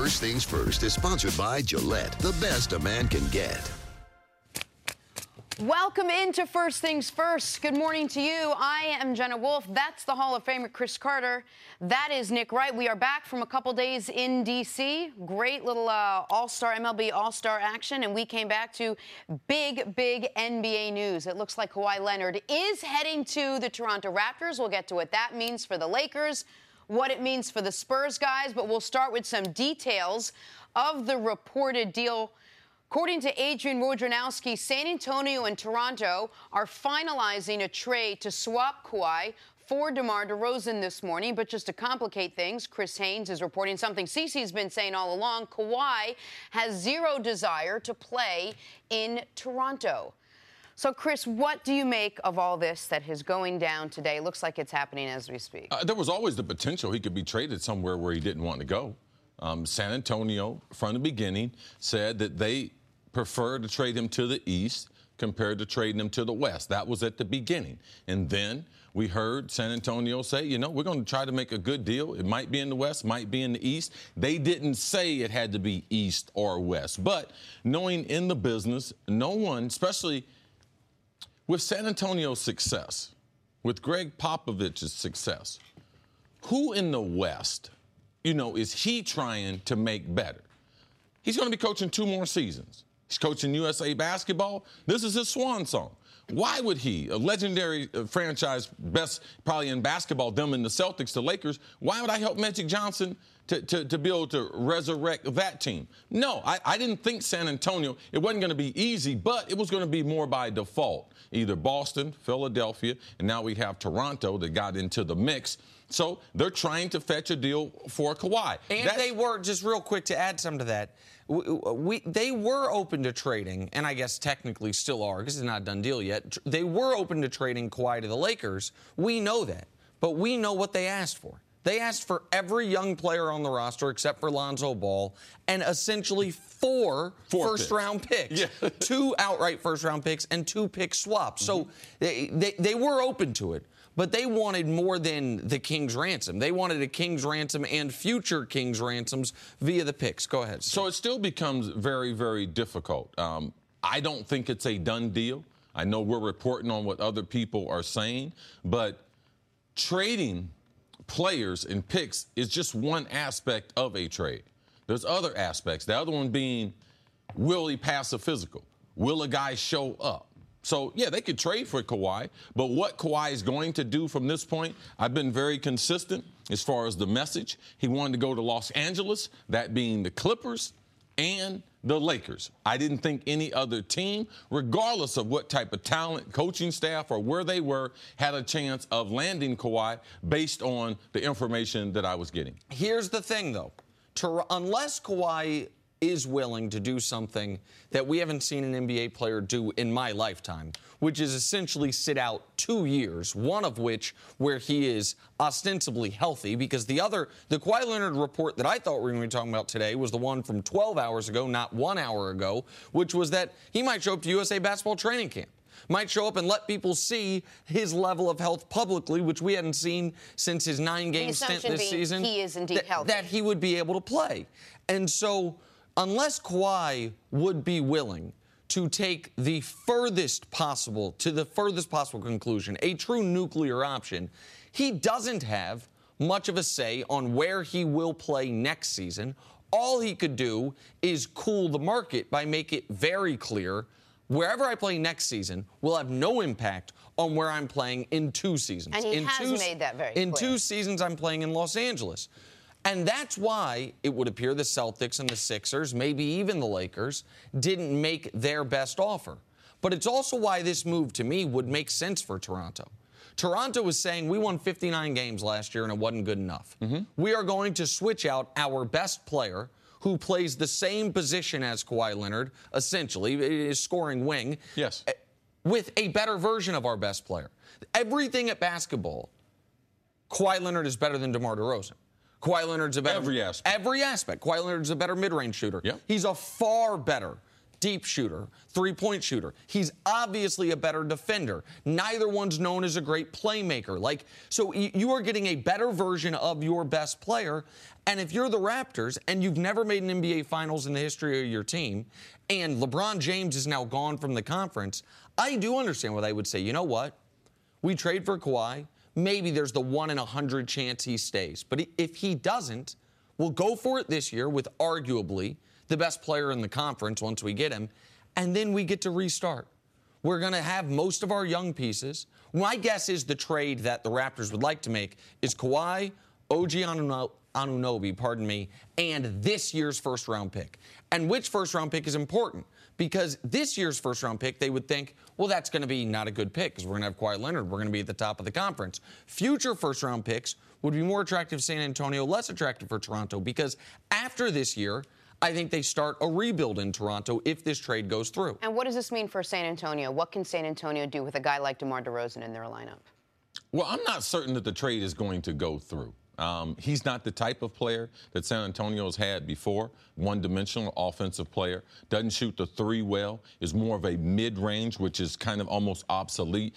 First Things First is sponsored by Gillette, the best a man can get. Welcome into First Things First. Good morning to you. I am Jenna Wolf. That's the Hall of Famer Chris Carter. That is Nick Wright. We are back from a couple days in D.C. Great little All-Star, MLB All-Star action, and we came back to big NBA news. It looks like Kawhi Leonard is heading to the Toronto Raptors. We'll get to what that means for the Lakers, what it means for the Spurs guys, but we'll start with some details of the reported deal. According to Adrian Wojnarowski, San Antonio and Toronto are finalizing a trade to swap Kawhi for DeMar DeRozan this morning. But just to complicate things, Chris Haynes is reporting something Cece's been saying all along. Kawhi has zero desire to play in Toronto. So, Chris, what do you make of all this that is going down today? Looks like it's happening as we speak. There was always the potential he could be traded somewhere where he didn't want to go. San Antonio, from the beginning, said that they prefer to trade him to the East compared to trading him to the West. That was at the beginning. And then we heard San Antonio say, you know, we're going to try to make a good deal. It might be in the West, might be in the East. They didn't say it had to be East or West. But knowing in the business, no one, especially with San Antonio's success, with Greg Popovich's success, who in the West, you know, is he trying to make better? He's going to be coaching 2 more seasons. He's coaching USA basketball. This is his swan song. Why would he, a legendary franchise, best probably in basketball, them and the Celtics, the Lakers, why would I help Magic Johnson to be able to resurrect that team? No, I didn't think San Antonio, it wasn't going to be easy, but it was going to be more by default. Either Boston, Philadelphia, and now we have Toronto that got into the mix. So they're trying to fetch a deal for Kawhi. And they were, just real quick to add some to that, they were open to trading, and I guess technically still are because it's not a done deal yet. They were open to trading Kawhi to the Lakers. We know that. But we know what they asked for. They asked for every young player on the roster except for Lonzo Ball and essentially four first-round picks. Yeah. 2 outright first-round picks and 2 pick swaps. So they were open to it. But they wanted more than the King's ransom. They wanted a King's ransom and future King's ransoms via the picks. Go ahead. So it still becomes very, very difficult. I don't think it's a done deal. I know we're reporting on what other people are saying, but trading players and picks is just one aspect of a trade. There's other aspects. The other one being, will he pass a physical? Will a guy show up? So, yeah, they could trade for Kawhi, but what Kawhi is going to do from this point, I've been very consistent as far as the message. He wanted to go to Los Angeles, that being the Clippers and the Lakers. I didn't think any other team, regardless of what type of talent, coaching staff, or where they were, had a chance of landing Kawhi based on the information that I was getting. Here's the thing, though. Unless Kawhi is willing to do something that we haven't seen an NBA player do in my lifetime, which is essentially sit out 2 years, one of which where he is ostensibly healthy, because the Kawhi Leonard report that I thought we were going to be talking about today was the one from 12 hours ago, not 1 hour ago, which was that he might show up to USA basketball training camp. Might show up and let people see his level of health publicly, which we hadn't seen since his 9-game stint this season. He is indeed healthy. That he would be able to play. And so unless Kawhi would be willing to take the furthest possible conclusion, a true nuclear option, he doesn't have much of a say on where he will play next season. All he could do is cool the market by making it very clear wherever I play next season will have no impact on where I'm playing in 2 seasons. And he has made that very clear. In 2 seasons, I'm playing in Los Angeles. And that's why it would appear the Celtics and the Sixers, maybe even the Lakers, didn't make their best offer. But it's also why this move, to me, would make sense for Toronto. Toronto was saying, we won 59 games last year and it wasn't good enough. We are going to switch out our best player, who plays the same position as Kawhi Leonard, essentially, is scoring wing, yes, with a better version of our best player. Everything at basketball, Kawhi Leonard is better than DeMar DeRozan. Kawhi Leonard's a better... Every aspect. Every aspect. Kawhi Leonard's a better mid-range shooter. Yep. He's a far better deep shooter, three-point shooter. He's obviously a better defender. Neither one's known as a great playmaker. So you are getting a better version of your best player. And if you're the Raptors and you've never made an NBA Finals in the history of your team, and LeBron James is now gone from the conference, I do understand what I would say. You know what? We trade for Kawhi. Maybe there's the 1 in 100 chance he stays. But if he doesn't, we'll go for it this year with arguably the best player in the conference once we get him, and then we get to restart. We're going to have most of our young pieces. My guess is the trade that the Raptors would like to make is Kawhi, OG Anunoby, and this year's first-round pick. And which first-round pick is important? Because this year's first-round pick, they would think, well, that's going to be not a good pick because we're going to have Kawhi Leonard. We're going to be at the top of the conference. Future first-round picks would be more attractive to San Antonio, less attractive for Toronto, because after this year, I think they start a rebuild in Toronto if this trade goes through. And what does this mean for San Antonio? What can San Antonio do with a guy like DeMar DeRozan in their lineup? Well, I'm not certain that the trade is going to go through. He's not the type of player that San Antonio's had before, one-dimensional offensive player, doesn't shoot the three well, is more of a mid-range, which is kind of almost obsolete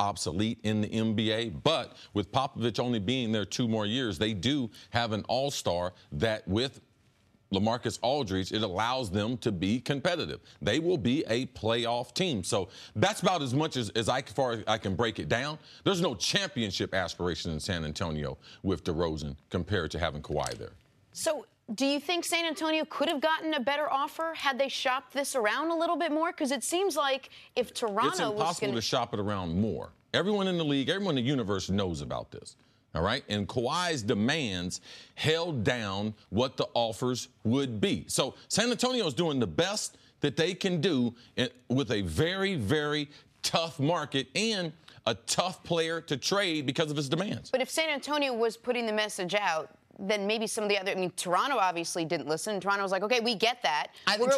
in the NBA. But with Popovich only being there 2 more years, they do have an all-star that with LaMarcus Aldridge, it allows them to be competitive. They will be a playoff team. So that's about as much as far as I can break it down. There's no championship aspiration in San Antonio with DeRozan compared to having Kawhi there. So do you think San Antonio could have gotten a better offer had they shopped this around a little bit more? Because it seems like if Toronto it's impossible to shop it around more. Everyone in the league, everyone in the universe knows about this. All right. And Kawhi's demands held down what the offers would be. So San Antonio is doing the best that they can do with a very, very tough market and a tough player to trade because of his demands. But if San Antonio was putting the message out, then maybe some of the other, Toronto obviously didn't listen. Toronto was like, okay, we get that. We're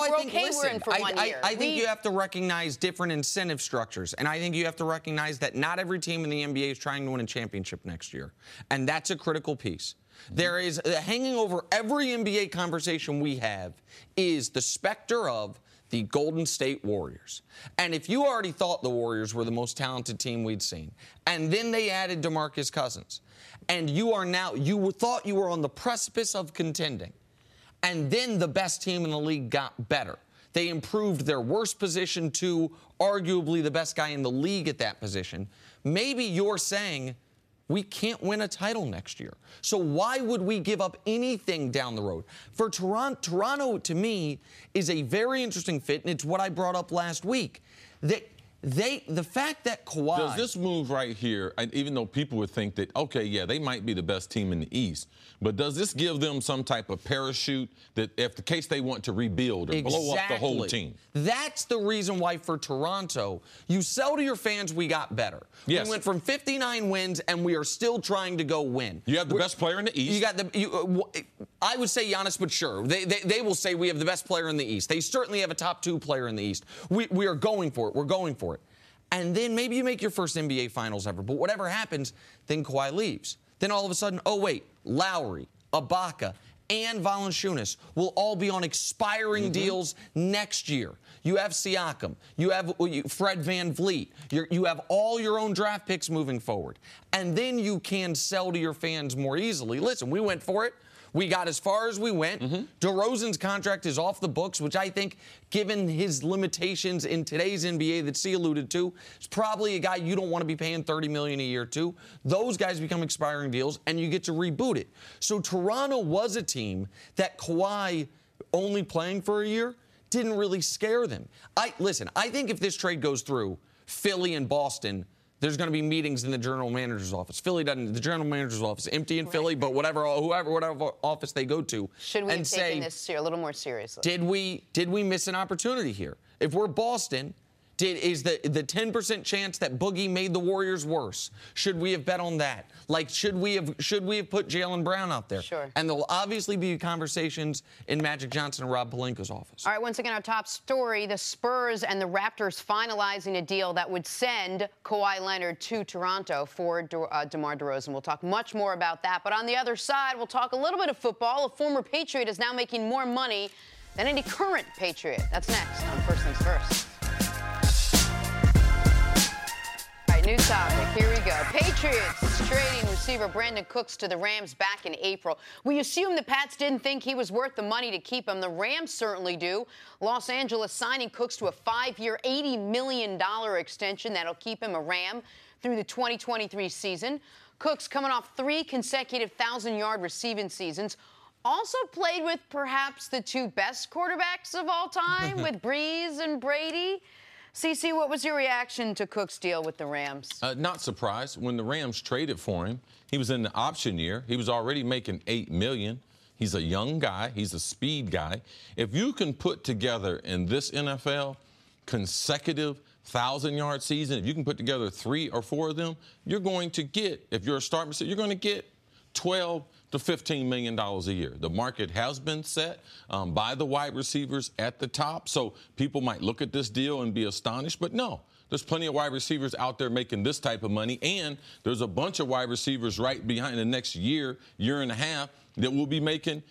in for 1 year. I think you have to recognize different incentive structures. And I think you have to recognize that not every team in the NBA is trying to win a championship next year. And that's a critical piece. There is hanging over every NBA conversation we have is the specter of the Golden State Warriors. And if you already thought the Warriors were the most talented team we'd seen, and then they added DeMarcus Cousins, and you thought you were on the precipice of contending, and then the best team in the league got better. They improved their worst position to arguably the best guy in the league at that position. Maybe you're saying, we can't win a title next year. So why would we give up anything down the road? For Toronto, to me, is a very interesting fit, and it's what I brought up last week. The fact that Kawhi... Does this move right here, even though people would think that, okay, yeah, they might be the best team in the East, but does this give them some type of parachute that if the case they want to rebuild or blow up the whole team? That's the reason why for Toronto, you sell to your fans we got better. Yes. We went from 59 wins, and we are still trying to go win. You have the best player in the East. You got I would say Giannis, but sure. They will say we have the best player in the East. They certainly have a top 2 player in the East. We are going for it. We're going for it. And then maybe you make your first NBA Finals ever. But whatever happens, then Kawhi leaves. Then all of a sudden, oh, wait, Lowry, Ibaka, and Valanciunas will all be on expiring deals next year. You have Siakam. You have Fred VanVleet. You have all your own draft picks moving forward. And then you can sell to your fans more easily. Listen, we went for it. We got as far as we went. DeRozan's contract is off the books, which I think, given his limitations in today's NBA that C alluded to, is probably a guy you don't want to be paying $30 million a year to. Those guys become expiring deals, and you get to reboot it. So Toronto was a team that Kawhi only playing for a year didn't really scare them. Listen, I think if this trade goes through, Philly and Boston, there's going to be meetings in the general manager's office. Philly doesn't. The general manager's office empty in Philly, but whatever office they go to, should we have taken this a little more seriously? Did we miss an opportunity here? If we're Boston, is the 10% chance that Boogie made the Warriors worse? Should we have bet on that? Like, should we have put Jaylen Brown out there? Sure. And there'll obviously be conversations in Magic Johnson and Rob Pelinka's office. All right, once again, our top story, the Spurs and the Raptors finalizing a deal that would send Kawhi Leonard to Toronto for DeMar DeRozan. We'll talk much more about that. But on the other side, we'll talk a little bit of football. A former Patriot is now making more money than any current Patriot. That's next on First Things First. All right, new topic. Here we go. Patriots trading receiver Brandon Cooks to the Rams back in April. We assume the Pats didn't think he was worth the money to keep him. The Rams certainly do. Los Angeles signing Cooks to a 5-year, $80 million extension that'll keep him a Ram through the 2023 season. Cooks coming off 3 consecutive 1,000-yard receiving seasons. Also played with perhaps the 2 best quarterbacks of all time with Breeze and Brady. CeCe, what was your reaction to Cook's deal with the Rams? Not surprised. When the Rams traded for him, he was in the option year. He was already making $8 million. He's a young guy. He's a speed guy. If you can put together in this NFL consecutive 1,000-yard season, if you can put together 3 or 4 of them, you're going to get, if you're a starting receiver, you're going to get $12 to $15 million a year. The market has been set by the wide receivers at the top, so people might look at this deal and be astonished, but no. There's plenty of wide receivers out there making this type of money, and there's a bunch of wide receivers right behind the next year, year and a half, that will be making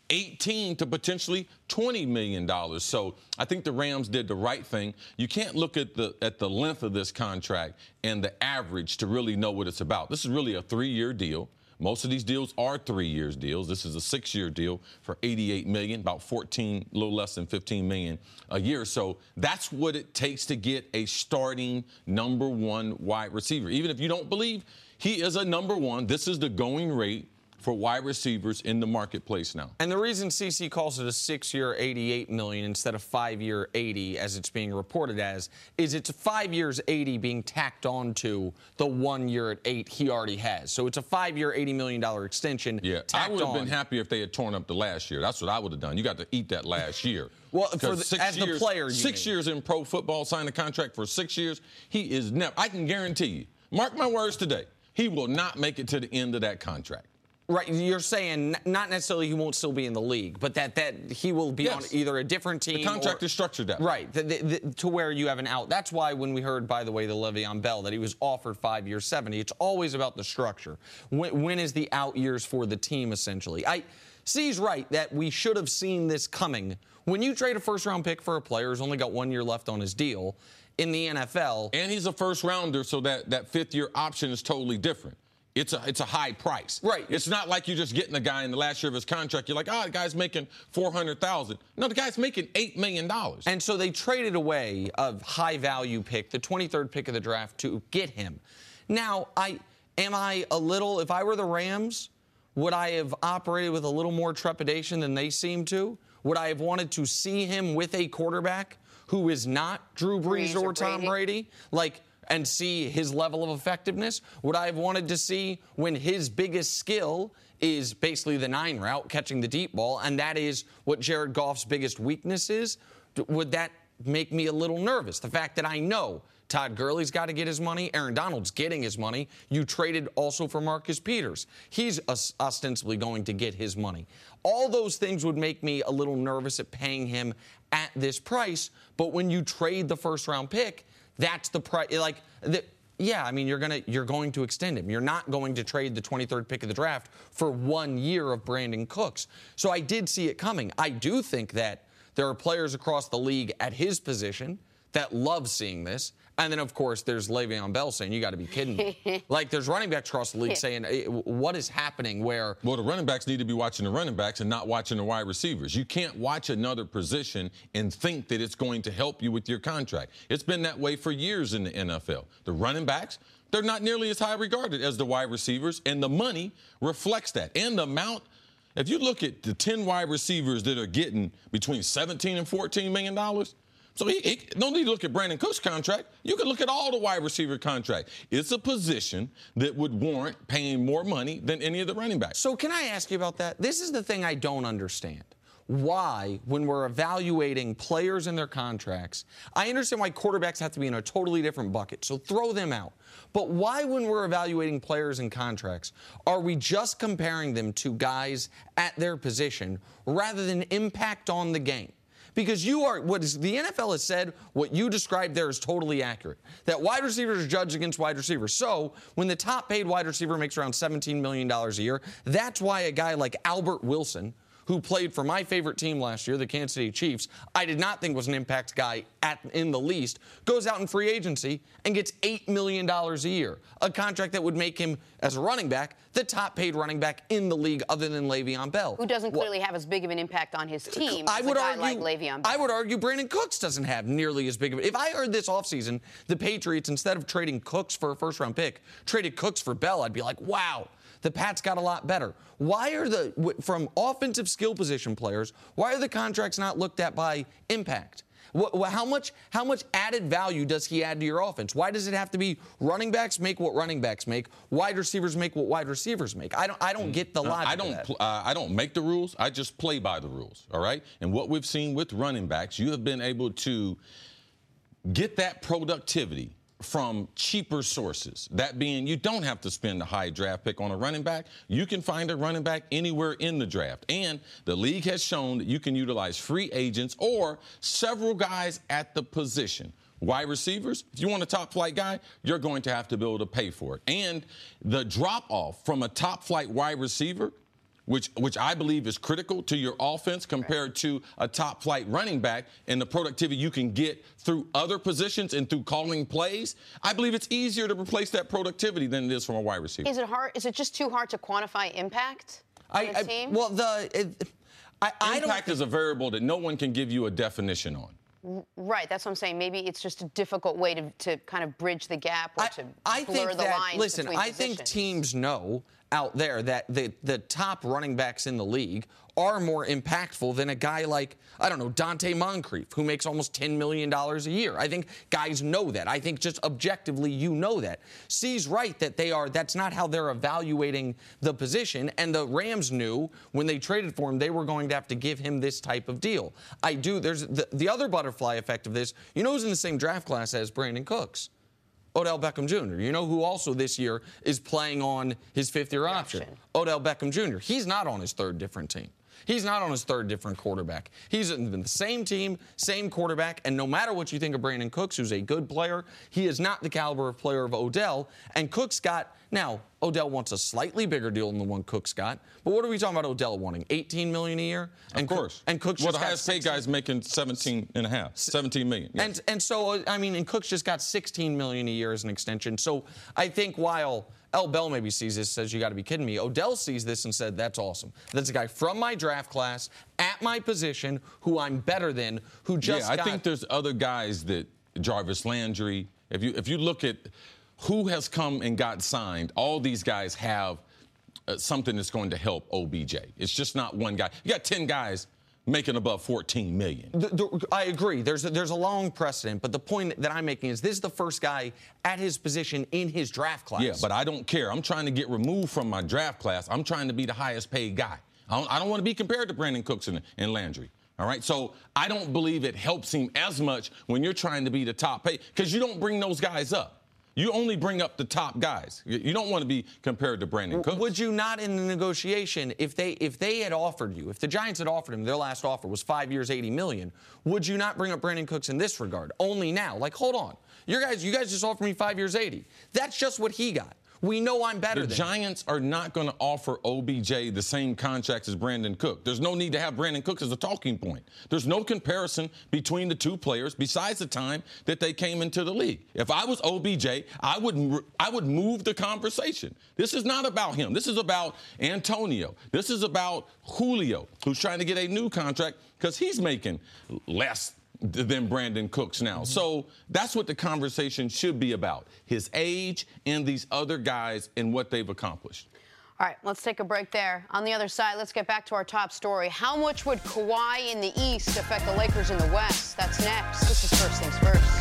$18 to potentially $20 million. So I think the Rams did the right thing. You can't look at the length of this contract and the average to really know what it's about. This is really a 3-year deal. Most of these deals are 3-year deals. This is a 6-year deal for $88 million, about 14, a little less than 15 million a year. So that's what it takes to get a starting number 1 wide receiver. Even if you don't believe he is a number 1, this is the going rate for wide receivers in the marketplace now. And the reason CeCe calls it a 6-year $88 million instead of 5-year $80, as it's being reported as, is it's 5 years $80 being tacked on to the 1 year at $8 he already has. So it's a 5-year $80 million extension. Yeah, I would have been happy if they had torn up the last year. That's what I would have done. You got to eat that last year. Well, the player, 6 years in pro football, signed a contract for 6 years. He is never. I can guarantee you. Mark my words today. He will not make it to the end of that contract. Right, you're saying not necessarily he won't still be in the league, but that he will be on either a different team. The contract is structured that way. Right, to where you have an out. That's why when we heard, by the way, the Le'Veon Bell, that he was offered 5 years, 70, it's always about the structure. When is the out years for the team, essentially? C's right that we should have seen this coming. When you trade a first-round pick for a player who's only got 1 year left on his deal in the NFL. And he's a first-rounder, so that 5th-year option is totally different. It's a high price. Right. It's not like you're just getting a guy in the last year of his contract. You're like, the guy's making $400,000. No, the guy's making $8 million. And so they traded away a high-value pick, the 23rd pick of the draft, to get him. Now, if I were the Rams, would I have operated with a little more trepidation than they seem to? Would I have wanted to see him with a quarterback who is not Drew Brees or Tom Brady? And see his level of effectiveness? Would I have wanted to see when his biggest skill is basically the 9 route, catching the deep ball, and that is what Jared Goff's biggest weakness is? Would that make me a little nervous? The fact that I know Todd Gurley's got to get his money, Aaron Donald's getting his money. You traded also for Marcus Peters. He's ostensibly going to get his money. All those things would make me a little nervous at paying him at this price, but when you trade the first-round pick, that's the price. You're going to extend him. You're not going to trade the 23rd pick of the draft for 1 year of Brandon Cooks. So I did see it coming. I do think that there are players across the league at his position that love seeing this. And then, of course, there's Le'Veon Bell saying, you got to be kidding me. There's running backs across the league saying, what is happening where? Well, the running backs need to be watching the running backs and not watching the wide receivers. You can't watch another position and think that it's going to help you with your contract. It's been that way for years in the NFL. The running backs, they're not nearly as high regarded as the wide receivers, and the money reflects that. And the amount, if you look at the 10 wide receivers that are getting between $17 and $14 million, so he no need to look at Brandon Cooks' contract. You can look at all the wide receiver contract. It's a position that would warrant paying more money than any of the running backs. So can I ask you about that? This is the thing I don't understand. Why, when we're evaluating players and their contracts, I understand why quarterbacks have to be in a totally different bucket, so throw them out. But why, when we're evaluating players and contracts, are we just comparing them to guys at their position rather than impact on the game? Because the NFL has said, what you described there is totally accurate, that wide receivers are judged against wide receivers. So when the top paid wide receiver makes around $17 million a year, that's why a guy like Albert Wilson, who played for my favorite team last year, the Kansas City Chiefs, I did not think was an impact guy in the least, goes out in free agency and gets $8 million a year, a contract that would make him, as a running back, the top-paid running back in the league other than Le'Veon Bell. Who doesn't clearly have as big of an impact on his team as a guy like Le'Veon Bell. I would argue Brandon Cooks doesn't have nearly as big of it. If I heard this offseason the Patriots, instead of trading Cooks for a first-round pick, traded Cooks for Bell, I'd be like, wow, the Pats got a lot better. Why are from offensive skill position players, why are the contracts not looked at by impact? How much added value does he add to your offense? Why does it have to be running backs make what running backs make, wide receivers make what wide receivers make? I don't get the logic of that. I don't make the rules. I just play by the rules, all right? And what we've seen with running backs, you have been able to get that productivity from cheaper sources. That being, you don't have to spend a high draft pick on a running back. You can find a running back anywhere in the draft. And the league has shown that you can utilize free agents or several guys at the position. Wide receivers, if you want a top-flight guy, you're going to have to be able to pay for it. And the drop-off from a top-flight wide receiver, which I believe is critical to your offense compared to a top-flight running back and the productivity you can get through other positions and through calling plays, I believe it's easier to replace that productivity than it is from a wide receiver. Is it hard? Is it just too hard to quantify impact on a team? Impact is a variable that no one can give you a definition on. Right, that's what I'm saying. Maybe it's just a difficult way to kind of bridge the gap or to blur the lines. Listen, between I think teams know out there that the top running backs in the league are more impactful than a guy like, I don't know, Dante Moncrief, who makes almost $10 million a year. I think guys know that. I think just objectively you know that. C's right that that's not how they're evaluating the position, and the Rams knew when they traded for him they were going to have to give him this type of deal. There's the other butterfly effect of this, you know who's in the same draft class as Brandon Cooks? Odell Beckham Jr. You know who also this year is playing on his fifth-year option? Odell Beckham Jr. He's not on his third different team. He's not on his third different quarterback. He's in the same team, same quarterback, and no matter what you think of Brandon Cooks, who's a good player, he is not the caliber of player of Odell. And Cooks now, Odell wants a slightly bigger deal than the one Cooks got. But what are we talking about Odell wanting? $18 million a year? Of course. And Cooks well, just the highest paid guy's making $17 million. Yes. And so, I mean, and Cooks just got $16 million a year as an extension. So I think while L. Bell maybe sees this, says, you got to be kidding me, Odell sees this and said, that's awesome. That's a guy from my draft class, at my position, who I'm better than, who just I think there's other guys that, Jarvis Landry, if you look at who has come and got signed, all these guys have something that's going to help OBJ. It's just not one guy. You got 10 guys making above $14 million. I agree. There's a long precedent, but the point that I'm making is this is the first guy at his position in his draft class. Yeah, but I don't care. I'm trying to get removed from my draft class. I'm trying to be the highest paid guy. I don't want to be compared to Brandon Cooks and Landry. All right, so I don't believe it helps him as much when you're trying to be the top paid, because you don't bring those guys up. You only bring up the top guys. You don't want to be compared to Brandon Cooks. Would you not, in the negotiation, if they had offered you, if the Giants had offered him, their last offer was 5 years, $80 million, would you not bring up Brandon Cooks in this regard? Only now. Like, hold on. You guys just offered me 5 years, 80. That's just what he got. We know I'm better than the Giants are not going to offer OBJ the same contracts as Brandon Cook. There's no need to have Brandon Cook as a talking point. There's no comparison between the two players besides the time that they came into the league. If I was OBJ, I would move the conversation. This is not about him. This is about Antonio. This is about Julio, who's trying to get a new contract because he's making less than Brandon Cooks now. So that's what the conversation should be about, his age and these other guys and what they've accomplished. All right, let's take a break there. On the other side, let's get back to our top story. How much would Kawhi in the East affect the Lakers in the West? That's next. This is First Things First.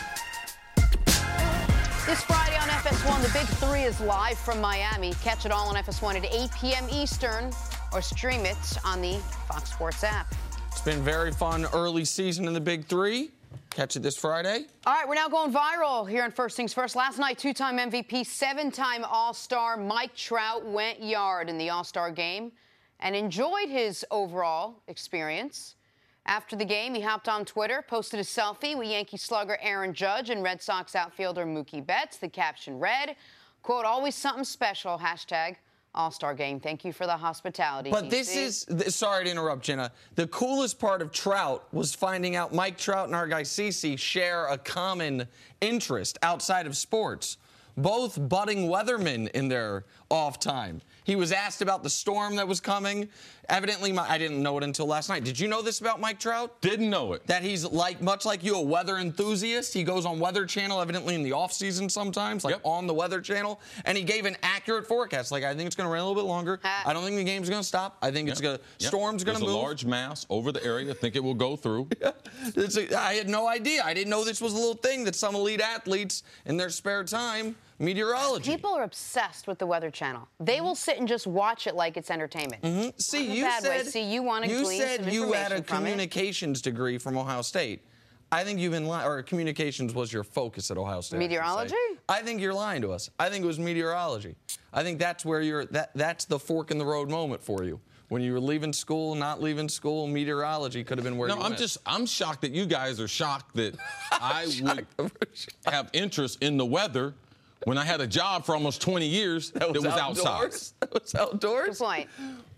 This Friday on FS1, the Big Three is live from Miami. Catch it all on FS1 at 8 p.m. Eastern or stream it on the Fox Sports app. It's been very fun early season in the Big Three. Catch it this Friday. All right, we're now going viral here on First Things First. Last night, two-time MVP, seven-time All-Star Mike Trout went yard in the All-Star game and enjoyed his overall experience. After the game, he hopped on Twitter, posted a selfie with Yankee slugger Aaron Judge and Red Sox outfielder Mookie Betts. The caption read, quote, always something special, hashtag All-Star game. Thank you for the hospitality. But DC. this is, sorry to interrupt, Jenna. The coolest part of Trout was finding out Mike Trout and our guy CeCe share a common interest outside of sports. Both budding weathermen in their off time. He was asked about the storm that was coming. Evidently, I didn't know it until last night. Did you know this about Mike Trout? Didn't know it. That he's much like you, a weather enthusiast. He goes on Weather Channel, evidently in the off season sometimes, on the Weather Channel, and he gave an accurate forecast. Like, I think it's going to rain a little bit longer. I don't think the game's going to stop. I think it's going to storm's going to move. There's a large mass over the area. I think it will go through. I had no idea. I didn't know this was a little thing that some elite athletes in their spare time. Meteorology. People are obsessed with the Weather Channel. They will sit and just watch it like it's entertainment. See, you said you had a communications degree from Ohio State. I think you've been lying, or communications was your focus at Ohio State. Meteorology? I think you're lying to us. I think it was meteorology. I think that's where that's the fork in the road moment for you. When you were leaving school, not leaving school, meteorology could have been where you went. I'm shocked that you guys are shocked that I would have interest in the weather when I had a job for almost 20 years that was outside. That was outdoors? Good point.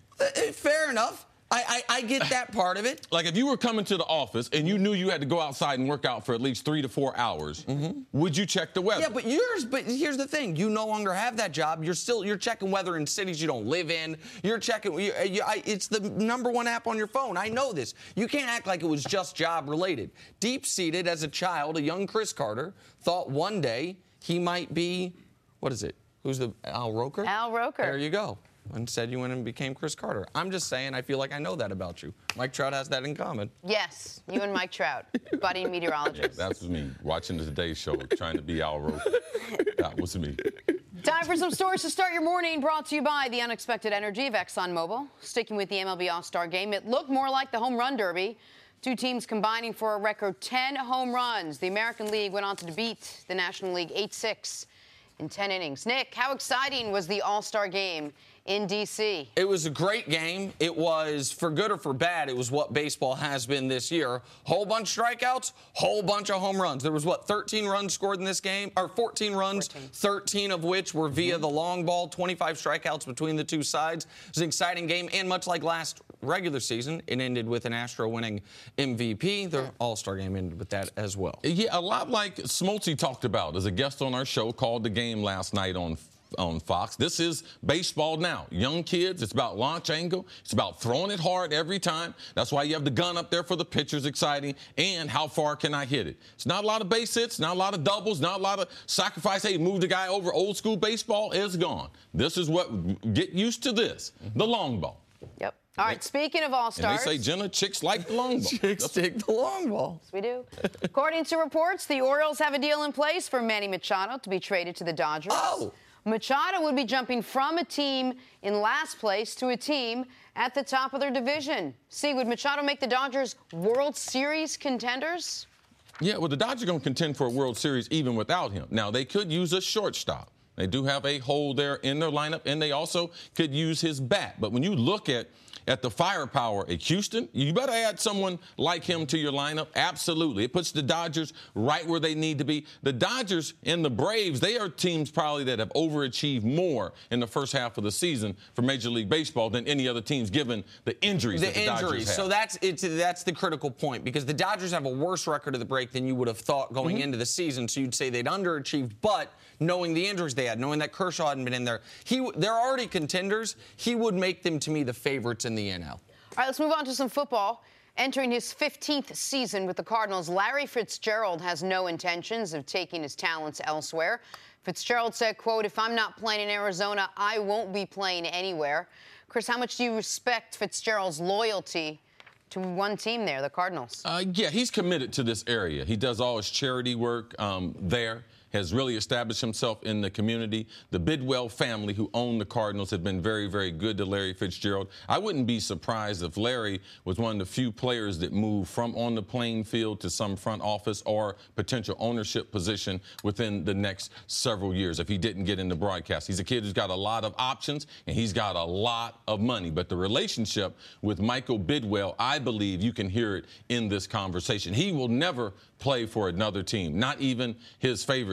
Fair enough. I get that part of it. Like, if you were coming to the office and you knew you had to go outside and work out for at least 3 to 4 hours, would you check the weather? Yeah, but here's the thing. You no longer have that job. You're checking weather in cities you don't live in. You're checking. It's the #1 app on your phone. I know this. You can't act like it was just job related. Deep-seated as a child, a young Chris Carter thought one day he might be, what is it? Who's the Al Roker? Al Roker. There you go. And said you went and became Chris Carter. I'm just saying, I feel like I know that about you. Mike Trout has that in common. Yes, you and Mike Trout, budding meteorologists. That was me, watching the Today Show, trying to be Al Roker. That was me. Time for some stories to start your morning, brought to you by the unexpected energy of ExxonMobil. Sticking with the MLB All-Star game, it looked more like the home run derby. Two teams combining for a record 10 home runs. The American League went on to beat the National League 8-6 in 10 innings. Nick, how exciting was the All-Star game in D.C.? It was a great game. It was, for good or for bad, it was what baseball has been this year. Whole bunch of strikeouts, whole bunch of home runs. There was, 13 runs scored in this game? Or 14 runs, 13 of which were via the long ball, 25 strikeouts between the two sides. It was an exciting game, and much like last regular season, it ended with an Astro winning MVP. The All-Star game ended with that as well. Yeah, a lot like Smoltzy talked about as a guest on our show, called the game last night on Fox. This is baseball now. Young kids, it's about launch angle. It's about throwing it hard every time. That's why you have the gun up there for the pitchers, exciting, and how far can I hit it. It's not a lot of base hits, not a lot of doubles, not a lot of sacrifice. Hey, move the guy over. Old school baseball is gone. This is what, get used to this, the long ball. Yep. All right, speaking of All-Stars. And they say, Jenna, chicks like the long ball. Chicks take the long ball. Yes, we do. According to reports, the Orioles have a deal in place for Manny Machado to be traded to the Dodgers. Oh! Machado would be jumping from a team in last place to a team at the top of their division. See, would Machado make the Dodgers World Series contenders? Yeah, well, the Dodgers are going to contend for a World Series even without him. Now, they could use a shortstop. They do have a hole there in their lineup, and they also could use his bat. But when you look at the firepower at Houston, you better add someone like him to your lineup. Absolutely. It puts the Dodgers right where they need to be. The Dodgers and the Braves, they are teams probably that have overachieved more in the first half of the season for Major League Baseball than any other teams, given the injuries that the Dodgers have. So that's the critical point, because the Dodgers have a worse record of the break than you would have thought going into the season. So you'd say they'd underachieved, but knowing the injuries they had, knowing that Kershaw hadn't been in there, they're already contenders. He would make them, to me, the favorites in the NL. All right, let's move on to some football. Entering his 15th season with the Cardinals, Larry Fitzgerald has no intentions of taking his talents elsewhere. Fitzgerald said, quote, "If I'm not playing in Arizona, I won't be playing anywhere." Chris, how much do you respect Fitzgerald's loyalty to one team there, the Cardinals? Yeah, he's committed to this area. He does all his charity work there. Has really established himself in the community. The Bidwell family, who own the Cardinals, have been very, very good to Larry Fitzgerald. I wouldn't be surprised if Larry was one of the few players that moved from on the playing field to some front office or potential ownership position within the next several years if he didn't get into broadcast. He's a kid who's got a lot of options, and he's got a lot of money. But the relationship with Michael Bidwell, I believe you can hear it in this conversation. He will never play for another team, not even his favorite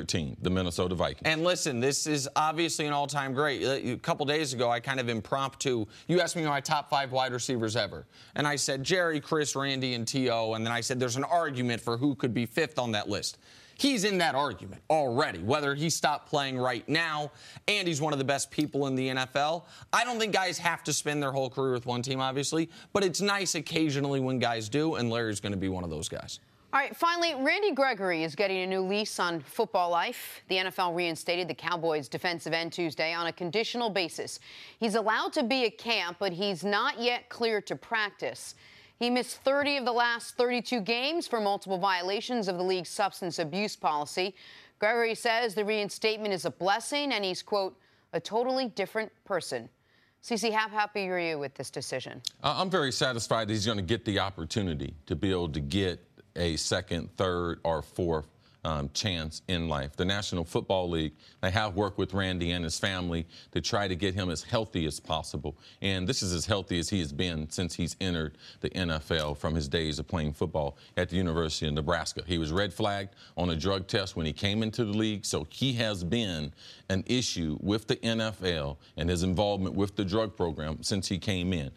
favorite team, the Minnesota Vikings. And listen, this is obviously an all-time great. A couple days ago, I kind of impromptu, you asked me my top 5 wide receivers ever. And I said Jerry, Chris, Randy, and T.O. And then I said there's an argument for who could be 5th on that list. He's in that argument already, whether he stopped playing right now and he's one of the best people in the NFL. I don't think guys have to spend their whole career with one team, obviously, but it's nice occasionally when guys do, and Larry's going to be one of those guys. All right, finally, Randy Gregory is getting a new lease on football life. The NFL reinstated the Cowboys' defensive end Tuesday on a conditional basis. He's allowed to be at camp, but he's not yet cleared to practice. He missed 30 of the last 32 games for multiple violations of the league's substance abuse policy. Gregory says the reinstatement is a blessing and he's, quote, a totally different person. CeCe, how happy are you with this decision? I'm very satisfied that he's going to get the opportunity to be able to get a second, third, or fourth chance in life. The National Football League, they have worked with Randy and his family to try to get him as healthy as possible. And this is as healthy as he has been since he's entered the NFL from his days of playing football at the University of Nebraska. He was red flagged on a drug test when he came into the league, so he has been an issue with the NFL and his involvement with the drug program since he came in.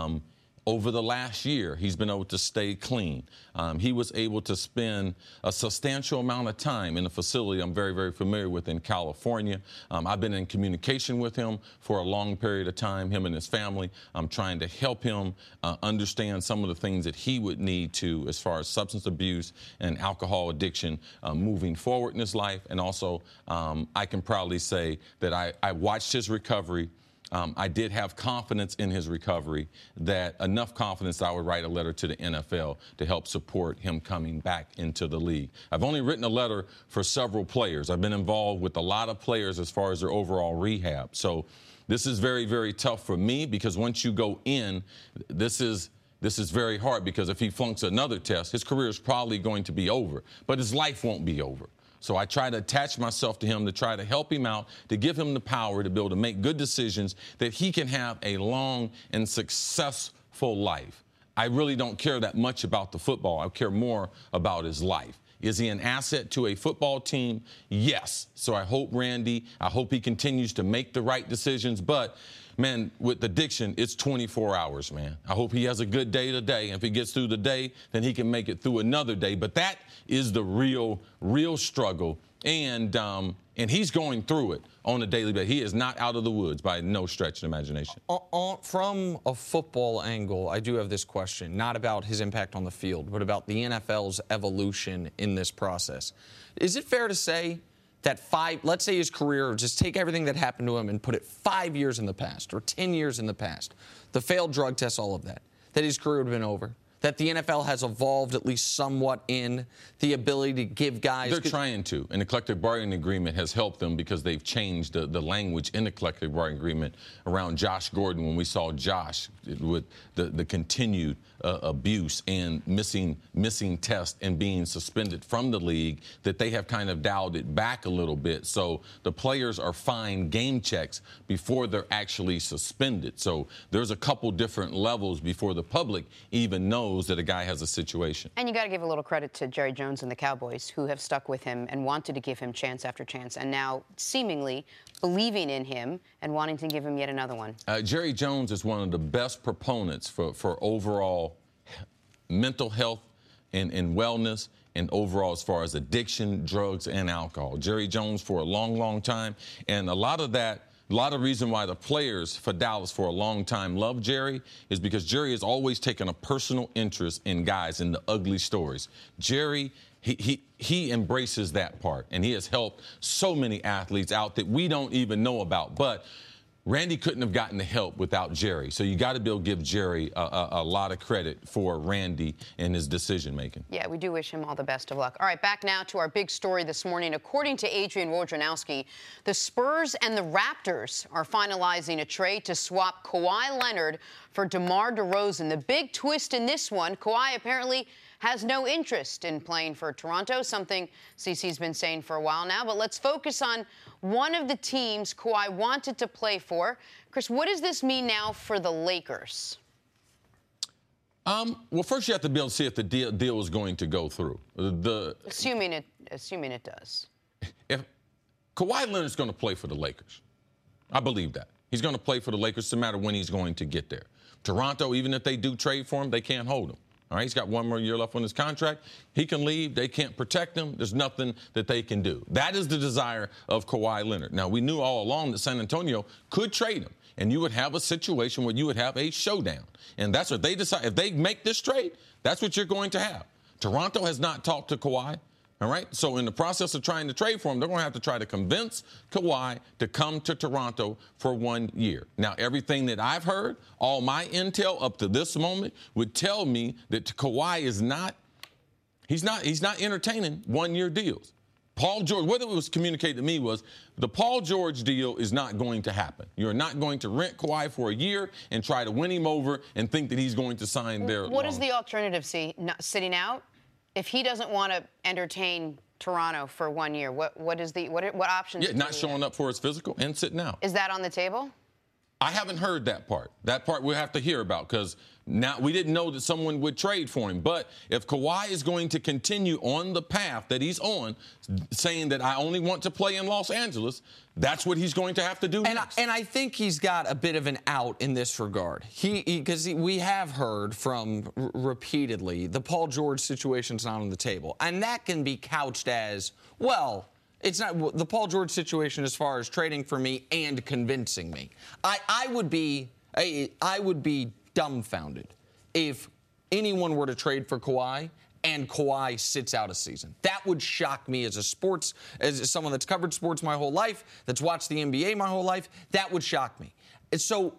Over the last year, he's been able to stay clean. He was able to spend a substantial amount of time in a facility I'm very, very familiar with in California. I've been in communication with him for a long period of time, him and his family. I'm trying to help him understand some of the things that he would need to as far as substance abuse and alcohol addiction moving forward in his life. And also, I can proudly say that I watched his recovery. I did have confidence in his recovery, that enough confidence that I would write a letter to the NFL to help support him coming back into the league. I've only written a letter for several players. I've been involved with a lot of players as far as their overall rehab. So this is very, very tough for me because once you go in, this is very hard because if he flunks another test, his career is probably going to be over, but his life won't be over. So I try to attach myself to him to try to help him out, to give him the power to be able to make good decisions that he can have a long and successful life. I really don't care that much about the football. I care more about his life. Is he an asset to a football team? Yes. So I hope I hope he continues to make the right decisions. But, man, with addiction, it's 24 hours, man. I hope he has a good day today. If he gets through the day, then he can make it through another day. But that is the real struggle. And he's going through it on a daily basis. He is not out of the woods by no stretch of imagination. From a football angle, I do have this question, not about his impact on the field, but about the NFL's evolution in this process. Is it fair to say that let's say his career, just take everything that happened to him and put it 5 years in the past or 10 years in the past, the failed drug tests, all of that his career would have been over? That the NFL has evolved at least somewhat in the ability to give guys... They're trying to, and the collective bargaining agreement has helped them because they've changed the language in the collective bargaining agreement around Josh Gordon when we saw Josh with the continued abuse and missing tests and being suspended from the league, that they have kind of dialed it back a little bit. So the players are fined game checks before they're actually suspended. So there's a couple different levels before the public even knows that a guy has a situation. And you got to give a little credit to Jerry Jones and the Cowboys, who have stuck with him and wanted to give him chance after chance, and now seemingly believing in him and wanting to give him yet another one. Jerry Jones is one of the best proponents for overall mental health and wellness, and overall as far as addiction, drugs, and alcohol. Jerry Jones for a long, long time, and a lot of reason why the players for Dallas for a long time love Jerry is because Jerry has always taken a personal interest in guys, in the ugly stories. Jerry, he embraces that part, and he has helped so many athletes out that we don't even know about. But Randy couldn't have gotten the help without Jerry. So you got to be able to give Jerry a lot of credit for Randy and his decision-making. Yeah, we do wish him all the best of luck. All right, back now to our big story this morning. According to Adrian Wojnarowski, the Spurs and the Raptors are finalizing a trade to swap Kawhi Leonard for DeMar DeRozan. The big twist in this one, Kawhi apparently has no interest in playing for Toronto, something CeCe's been saying for a while now. But let's focus on one of the teams Kawhi wanted to play for. Chris, what does this mean now for the Lakers? Well, first you have to be able to see if the deal is going to go through. Assuming it does. if Kawhi Leonard's going to play for the Lakers, I believe that. He's going to play for the Lakers no matter when he's going to get there. Toronto, even if they do trade for him, they can't hold him. All right, he's got one more year left on his contract. He can leave. They can't protect him. There's nothing that they can do. That is the desire of Kawhi Leonard. Now, we knew all along that San Antonio could trade him, and you would have a situation where you would have a showdown. And that's what they decide. If they make this trade, that's what you're going to have. Toronto has not talked to Kawhi. All right, so in the process of trying to trade for him, they're going to have to try to convince Kawhi to come to Toronto for 1 year. Now, everything that I've heard, all my intel up to this moment would tell me that Kawhi is not entertaining 1-year deals. Paul George, what it was communicated to me was the Paul George deal is not going to happen. You're not going to rent Kawhi for a year and try to win him over and think that he's going to sign there. What is the alternative, sitting out? If he doesn't want to entertain Toronto for 1 year, what options? Yeah, not showing up for his physical and sitting out. Is that on the table? I haven't heard that part. That part we'll have to hear about because now we didn't know that someone would trade for him. But if Kawhi is going to continue on the path that he's on, saying that I only want to play in Los Angeles, that's what he's going to have to do next. And I think he's got a bit of an out in this regard. Because we have heard from repeatedly the Paul George situation's not on the table. And that can be couched as, well, it's not the Paul George situation as far as trading for me and convincing me. I would be dumbfounded if anyone were to trade for Kawhi and Kawhi sits out a season. That would shock me as someone that's covered sports my whole life, that's watched the NBA my whole life. That would shock me. So,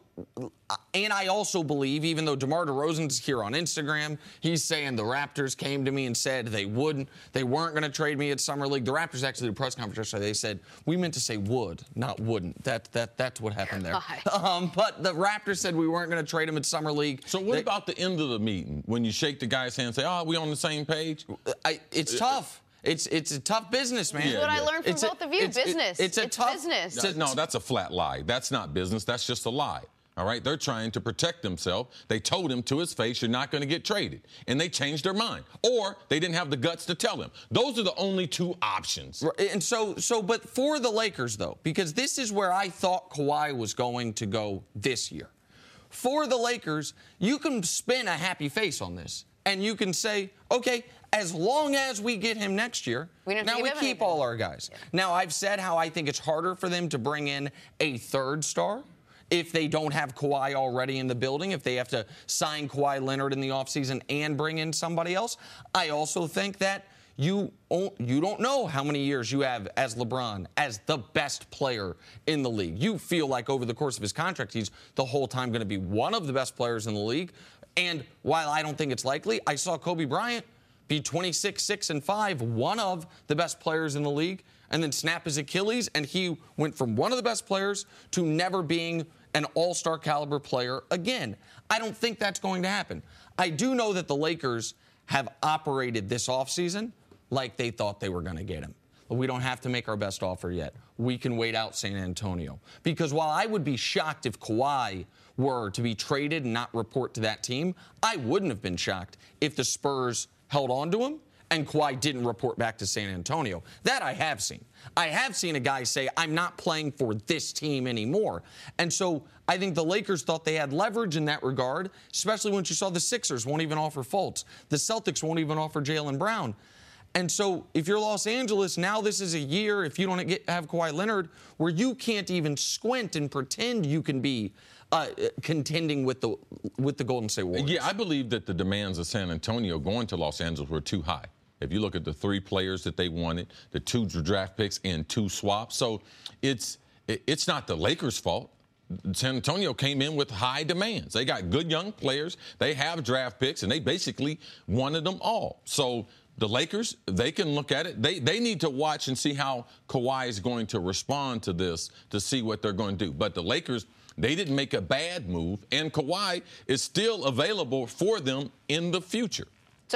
and I also believe, even though DeMar DeRozan's here on Instagram, he's saying the Raptors came to me and said they weren't going to trade me at Summer League. The Raptors actually did a press conference yesterday. They said, we meant to say would, not wouldn't. That's what happened there. But the Raptors said we weren't going to trade him at Summer League. So what about the end of the meeting when you shake the guy's hand and say, we on the same page? It's tough. It's a tough business, man. That's what I learned from both of you. Business. It's tough business. No, that's a flat lie. That's not business. That's just a lie. All right? They're trying to protect themselves. They told him to his face, you're not going to get traded. And they changed their mind. Or they didn't have the guts to tell him. Those are the only two options. And but for the Lakers, though, because this is where I thought Kawhi was going to go this year. For the Lakers, you can spin a happy face on this. And you can say, okay, as long as we get him next year, now we keep all our guys. Yeah. Now, I've said how I think it's harder for them to bring in a third star if they don't have Kawhi already in the building, if they have to sign Kawhi Leonard in the offseason and bring in somebody else. I also think that you don't know how many years you have as LeBron, as the best player in the league. You feel like over the course of his contract, he's the whole time going to be one of the best players in the league. And while I don't think it's likely, I saw Kobe Bryant be 26, 6, and 5, one of the best players in the league, and then snap his Achilles, and he went from one of the best players to never being an all-star caliber player again. I don't think that's going to happen. I do know that the Lakers have operated this offseason like they thought they were going to get him. But we don't have to make our best offer yet. We can wait out San Antonio. Because while I would be shocked if Kawhi were to be traded and not report to that team, I wouldn't have been shocked if the Spurs held on to him and Kawhi didn't report back to San Antonio. That I have seen. I have seen a guy say, I'm not playing for this team anymore. And so I think the Lakers thought they had leverage in that regard, especially when you saw the Sixers won't even offer Fultz. The Celtics won't even offer Jaylen Brown. And so if you're Los Angeles, now this is a year, if you don't have Kawhi Leonard, where you can't even squint and pretend you can be contending with the Golden State Warriors. Yeah, I believe that the demands of San Antonio going to Los Angeles were too high. If you look at the 3 players that they wanted, the 2 draft picks and 2 swaps. So it's not the Lakers' fault. San Antonio came in with high demands. They got good young players. They have draft picks, and they basically wanted them all. So the Lakers, they can look at it. They need to watch and see how Kawhi is going to respond to this to see what they're going to do. But the Lakers, they didn't make a bad move, and Kawhi is still available for them in the future. So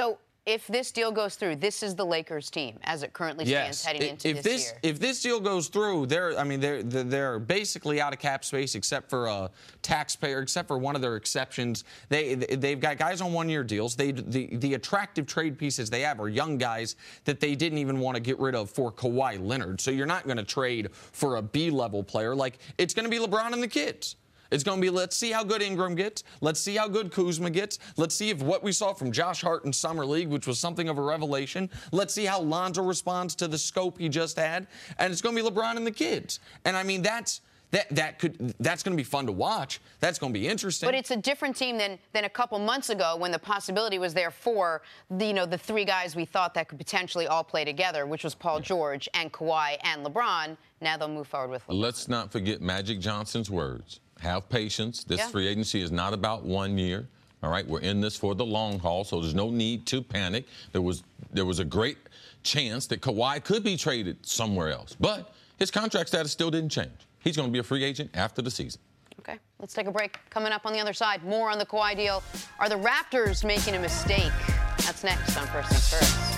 if this deal goes through, this is the Lakers team as it currently stands heading into this year. If this deal goes through, they're basically out of cap space except for a taxpayer, except for one of their exceptions. They've got guys on one-year deals. The attractive trade pieces they have are young guys that they didn't even want to get rid of for Kawhi Leonard. So you're not going to trade for a B-level player. Like, it's going to be LeBron and the kids. It's going to be, let's see how good Ingram gets. Let's see how good Kuzma gets. Let's see if what we saw from Josh Hart in Summer League, which was something of a revelation. Let's see how Lonzo responds to the scope he just had. And it's going to be LeBron and the kids. And, I mean, that's going to be fun to watch. That's going to be interesting. But it's a different team than a couple months ago when the possibility was there for the three guys we thought that could potentially all play together, which was Paul George and Kawhi and LeBron. Now they'll move forward with LeBron. Let's not forget Magic Johnson's words. Have patience. This free agency is not about 1 year. All right, we're in this for the long haul, so there's no need to panic. There was a great chance that Kawhi could be traded somewhere else, but his contract status still didn't change. He's going to be a free agent after the season. Okay, let's take a break. Coming up on the other side, more on the Kawhi deal. Are the Raptors making a mistake? That's next on First Things First.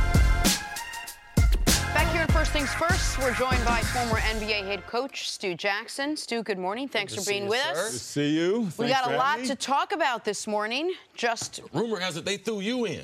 Back here at First Things First, we're joined by former NBA head coach Stu Jackson. Stu, good morning. Thanks for being with us. Good to see you. We got a lot to talk about this morning. Rumor has it they threw you in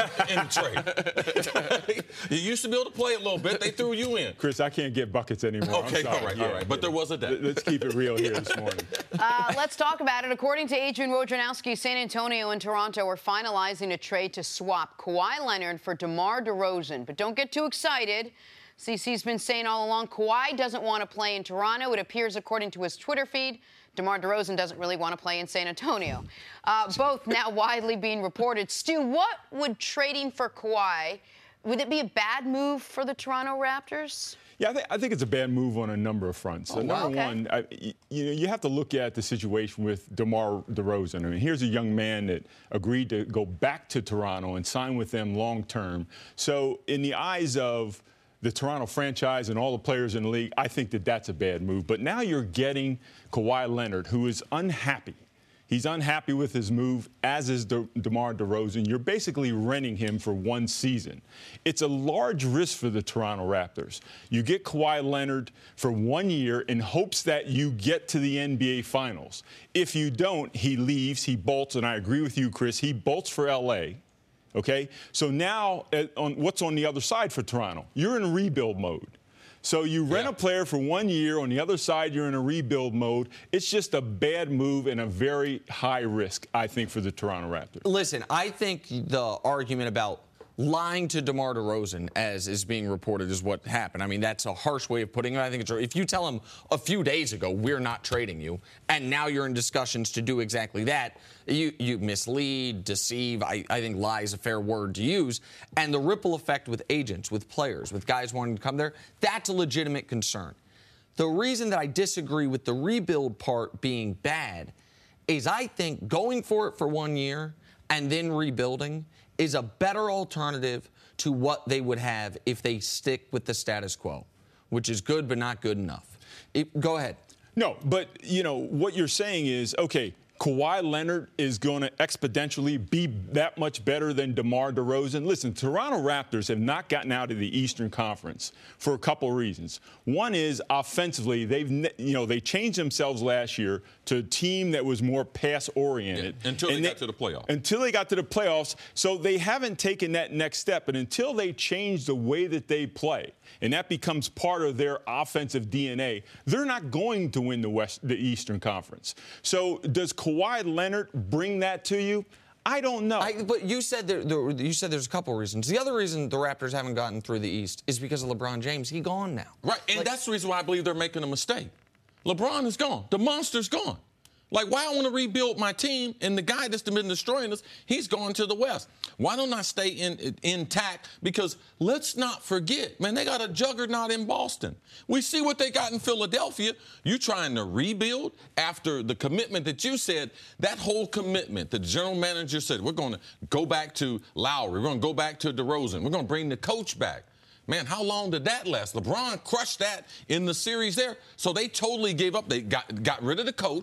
the trade. You used to be able to play a little bit. They threw you in. Chris, I can't get buckets anymore. Okay, all right. But there was a day. Let's keep it real here this morning. Let's talk about it. According to Adrian Wojnarowski, San Antonio and Toronto are finalizing a trade to swap Kawhi Leonard for DeMar DeRozan. But don't get too excited. CC's been saying all along Kawhi doesn't want to play in Toronto. It appears, according to his Twitter feed, DeMar DeRozan doesn't really want to play in San Antonio. Both now widely being reported. Stu, what would trading for Kawhi, would it be a bad move for the Toronto Raptors? Yeah, I think it's a bad move on a number of fronts. Number one, you have to look at the situation with DeMar DeRozan. I mean, here's a young man that agreed to go back to Toronto and sign with them long term. So in the eyes of the Toronto franchise and all the players in the league, I think that that's a bad move. But now you're getting Kawhi Leonard, who is unhappy. He's unhappy with his move, as is DeMar DeRozan. You're basically renting him for 1 season. It's a large risk for the Toronto Raptors. You get Kawhi Leonard for 1 year in hopes that you get to the NBA Finals. If you don't, he leaves, he bolts, and I agree with you, Chris, he bolts for L.A., okay? So now, what's on the other side for Toronto? You're in rebuild mode. So you rent a player for 1 year. On the other side, you're in a rebuild mode. It's just a bad move and a very high risk, I think, for the Toronto Raptors. Listen, I think the argument about lying to DeMar DeRozan, as is being reported, is what happened. I mean, that's a harsh way of putting it. I think it's if you tell him a few days ago, we're not trading you, and now you're in discussions to do exactly that, you mislead, deceive. I think lie is a fair word to use. And the ripple effect with agents, with players, with guys wanting to come there, that's a legitimate concern. The reason that I disagree with the rebuild part being bad is I think going for it for 1 year and then rebuilding is a better alternative to what they would have if they stick with the status quo, which is good but not good enough. Go ahead. No, but, what you're saying is, okay, Kawhi Leonard is going to exponentially be that much better than DeMar DeRozan. Listen, Toronto Raptors have not gotten out of the Eastern Conference for a couple of reasons. One is offensively, they changed themselves last year to a team that was more pass-oriented. Until they got to the playoffs. Until they got to the playoffs. So they haven't taken that next step. And until they change the way that they play, and that becomes part of their offensive DNA, they're not going to win the Eastern Conference. So does Kawhi Leonard bring that to you? I don't know. But you said there's a couple reasons. The other reason the Raptors haven't gotten through the East is because of LeBron James. He's gone now. Right, and that's the reason why I believe they're making a mistake. LeBron is gone. The monster's gone. Like, why I want to rebuild my team, and the guy that's been destroying us, he's gone to the West. Why don't I stay intact? Because let's not forget, man, they got a juggernaut in Boston. We see what they got in Philadelphia. You trying to rebuild after the commitment that you said, that whole commitment, the general manager said, we're going to go back to Lowry. We're going to go back to DeRozan. We're going to bring the coach back. Man, how long did that last? LeBron crushed that in the series there. So they totally gave up. They got rid of the coach.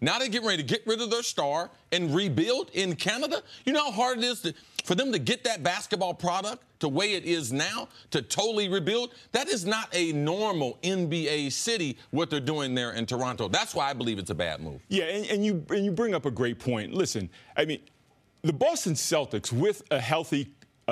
Now they're getting ready to get rid of their star and rebuild in Canada. You know how hard it is for them to get that basketball product to the way it is now, to totally rebuild? That is not a normal NBA city, what they're doing there in Toronto. That's why I believe it's a bad move. Yeah, and you bring up a great point. Listen, I mean, the Boston Celtics with a healthy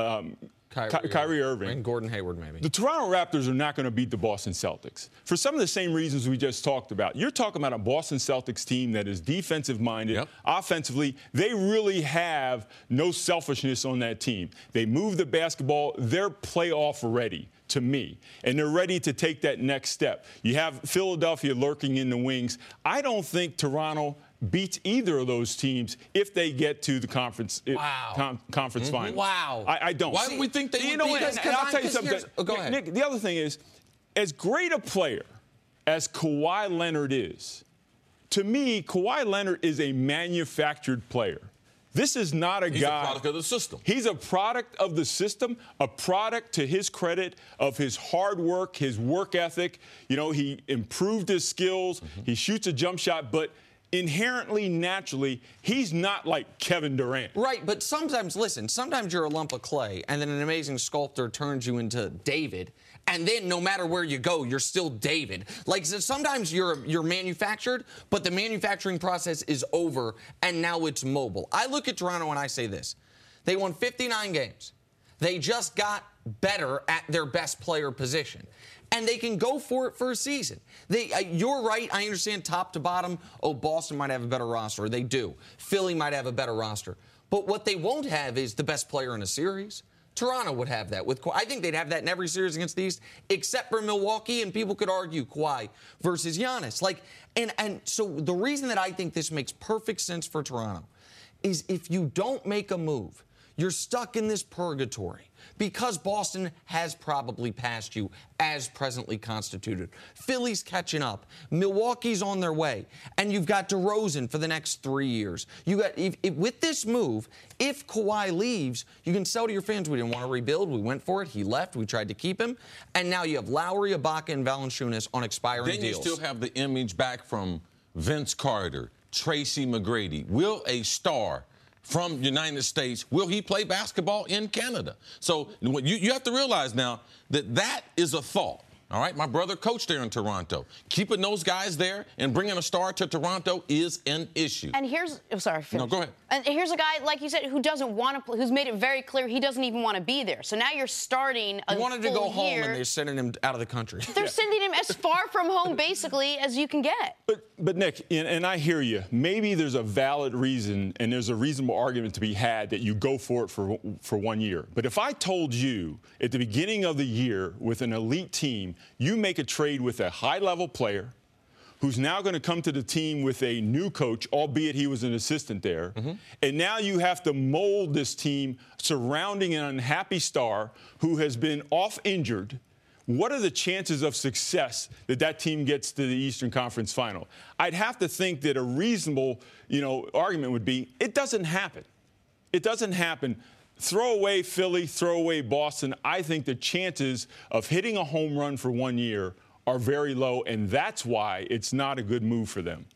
Kyrie Irving. And Gordon Hayward, maybe. The Toronto Raptors are not going to beat the Boston Celtics for some of the same reasons we just talked about. You're talking about a Boston Celtics team that is defensive-minded. Yep. Offensively, they really have no selfishness on that team. They move the basketball. They're playoff ready, to me, and they're ready to take that next step. You have Philadelphia lurking in the wings. I don't think Toronto beats either of those teams if they get to the conference conference final. Wow. I don't. Why do we think they would? You know what? And I'll tell you something. Go ahead. Nick, the other thing is, as great a player as Kawhi Leonard is, to me, Kawhi Leonard is a manufactured player. This is not a guy. He's a product of the system. He's a product of the system, a product, to his credit, of his hard work, his work ethic. You know, he improved his skills. He shoots a jump shot, but inherently, naturally, he's not like Kevin Durant. Right, but sometimes, listen, sometimes you're a lump of clay, and then an amazing sculptor turns you into David, and then no matter where you go, you're still David. Like, so sometimes you're manufactured, but the manufacturing process is over, and now it's mobile. I look at Toronto and I say this. They won 59 games. They just got better at their best player position. And they can go for it for a season. You're right. I understand top to bottom. Oh, Boston might have a better roster. They do. Philly might have a better roster. But what they won't have is the best player in a series. Toronto would have that. I think they'd have that in every series against the East, except for Milwaukee, and people could argue Kawhi versus Giannis. And so the reason that I think this makes perfect sense for Toronto is if you don't make a move, you're stuck in this purgatory because Boston has probably passed you as presently constituted. Philly's catching up. Milwaukee's on their way. And you've got DeRozan for the next 3 years. With this move, if Kawhi leaves, you can sell to your fans, we didn't want to rebuild. We went for it. He left. We tried to keep him. And now you have Lowry, Ibaka, and Valanciunas on expiring deals. Then you still have the image back from Vince Carter, Tracy McGrady. Will a star from United States, will he play basketball in Canada? So you have to realize now that is a thought. All right, my brother coached there in Toronto. Keeping those guys there and bringing a star to Toronto is an issue. And here's, sorry, finish. No, go ahead. And here's a guy, like you said, who doesn't want to play, who's made it very clear he doesn't even want to be there. So now you're starting a He wanted to go full home, year. and they're sending him out of the country. They're sending him as far from home, basically, as you can get. But Nick, and I hear you. Maybe there's a valid reason and there's a reasonable argument to be had that you go for it for 1 year. But if I told you at the beginning of the year with an elite team, you make a trade with a high-level player who's now going to come to the team with a new coach, albeit he was an assistant there, and now you have to mold this team surrounding an unhappy star who has been off injured. What are the chances of success that team gets to the Eastern Conference Final? I'd have to think that a reasonable, argument would be it doesn't happen. It doesn't happen. Throw away Philly, throw away Boston. I think the chances of hitting a home run for 1 year are very low, and that's why it's not a good move for them.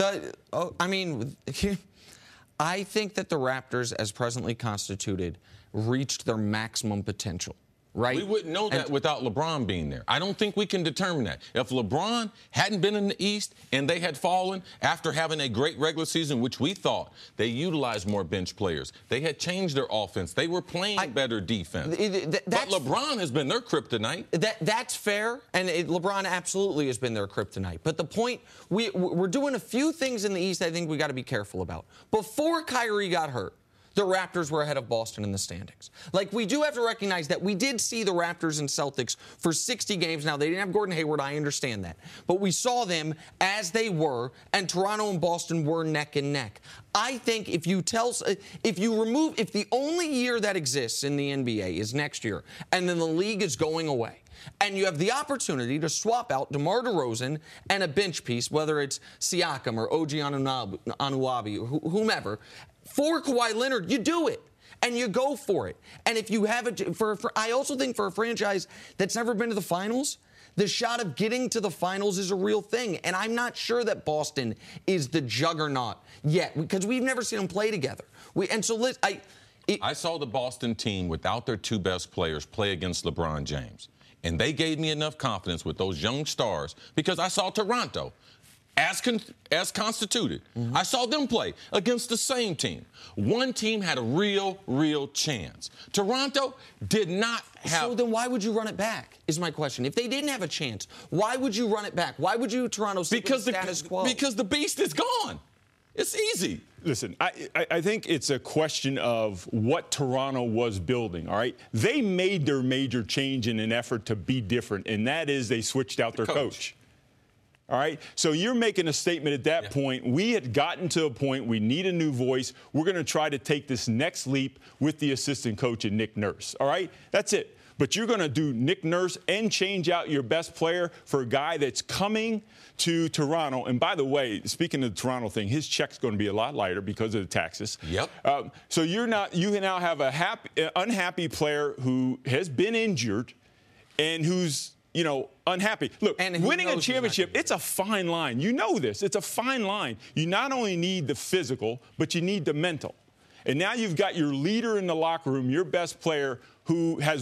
I think that the Raptors, as presently constituted, reached their maximum potential. Right? We wouldn't know that without LeBron being there. I don't think we can determine that. If LeBron hadn't been in the East and they had fallen after having a great regular season, which we thought they utilized more bench players, they had changed their offense. They were playing better defense. But LeBron has been their kryptonite. That's fair, and LeBron absolutely has been their kryptonite. But the point, we're doing a few things in the East I think we got to be careful about. Before Kyrie got hurt, the Raptors were ahead of Boston in the standings. We do have to recognize that we did see the Raptors and Celtics for 60 games. Now, they didn't have Gordon Hayward. I understand that. But we saw them as they were, and Toronto and Boston were neck and neck. I think if the only year that exists in the NBA is next year, and then the league is going away, and you have the opportunity to swap out DeMar DeRozan and a bench piece, whether it's Siakam or OG Anunoby or whomever, for Kawhi Leonard, you do it. And you go for it. And if you have I also think for a franchise that's never been to the finals, The shot of getting to the finals is a real thing, and I'm not sure that Boston is the juggernaut yet because we've never seen them play together. I saw the Boston team without their two best players play against LeBron James, and they gave me enough confidence with those young stars because I saw Toronto as constituted. Mm-hmm. I saw them play against the same team. One team had a real chance. Toronto did not have. So then why would you run it back, is my question. If they didn't have a chance, why would you run it back? Why would you, Toronto, stick with the status quo? Because the beast is gone. It's easy. Listen, I think it's a question of what Toronto was building, all right? They made their major change in an effort to be different, and that is they switched out their coach. All right? So you're making a statement at that point. We had gotten to a point we need a new voice. We're going to try to take this next leap with the assistant coach and Nick Nurse. All right? That's it. But you're going to do Nick Nurse and change out your best player for a guy that's coming to Toronto. And by the way, speaking of the Toronto thing, his check's going to be a lot lighter because of the taxes. Yep. So you now have a unhappy player who has been injured and who's unhappy. Look, winning a championship, it's a fine line. You know this. It's a fine line. You not only need the physical, but you need the mental. And now you've got your leader in the locker room, your best player, who has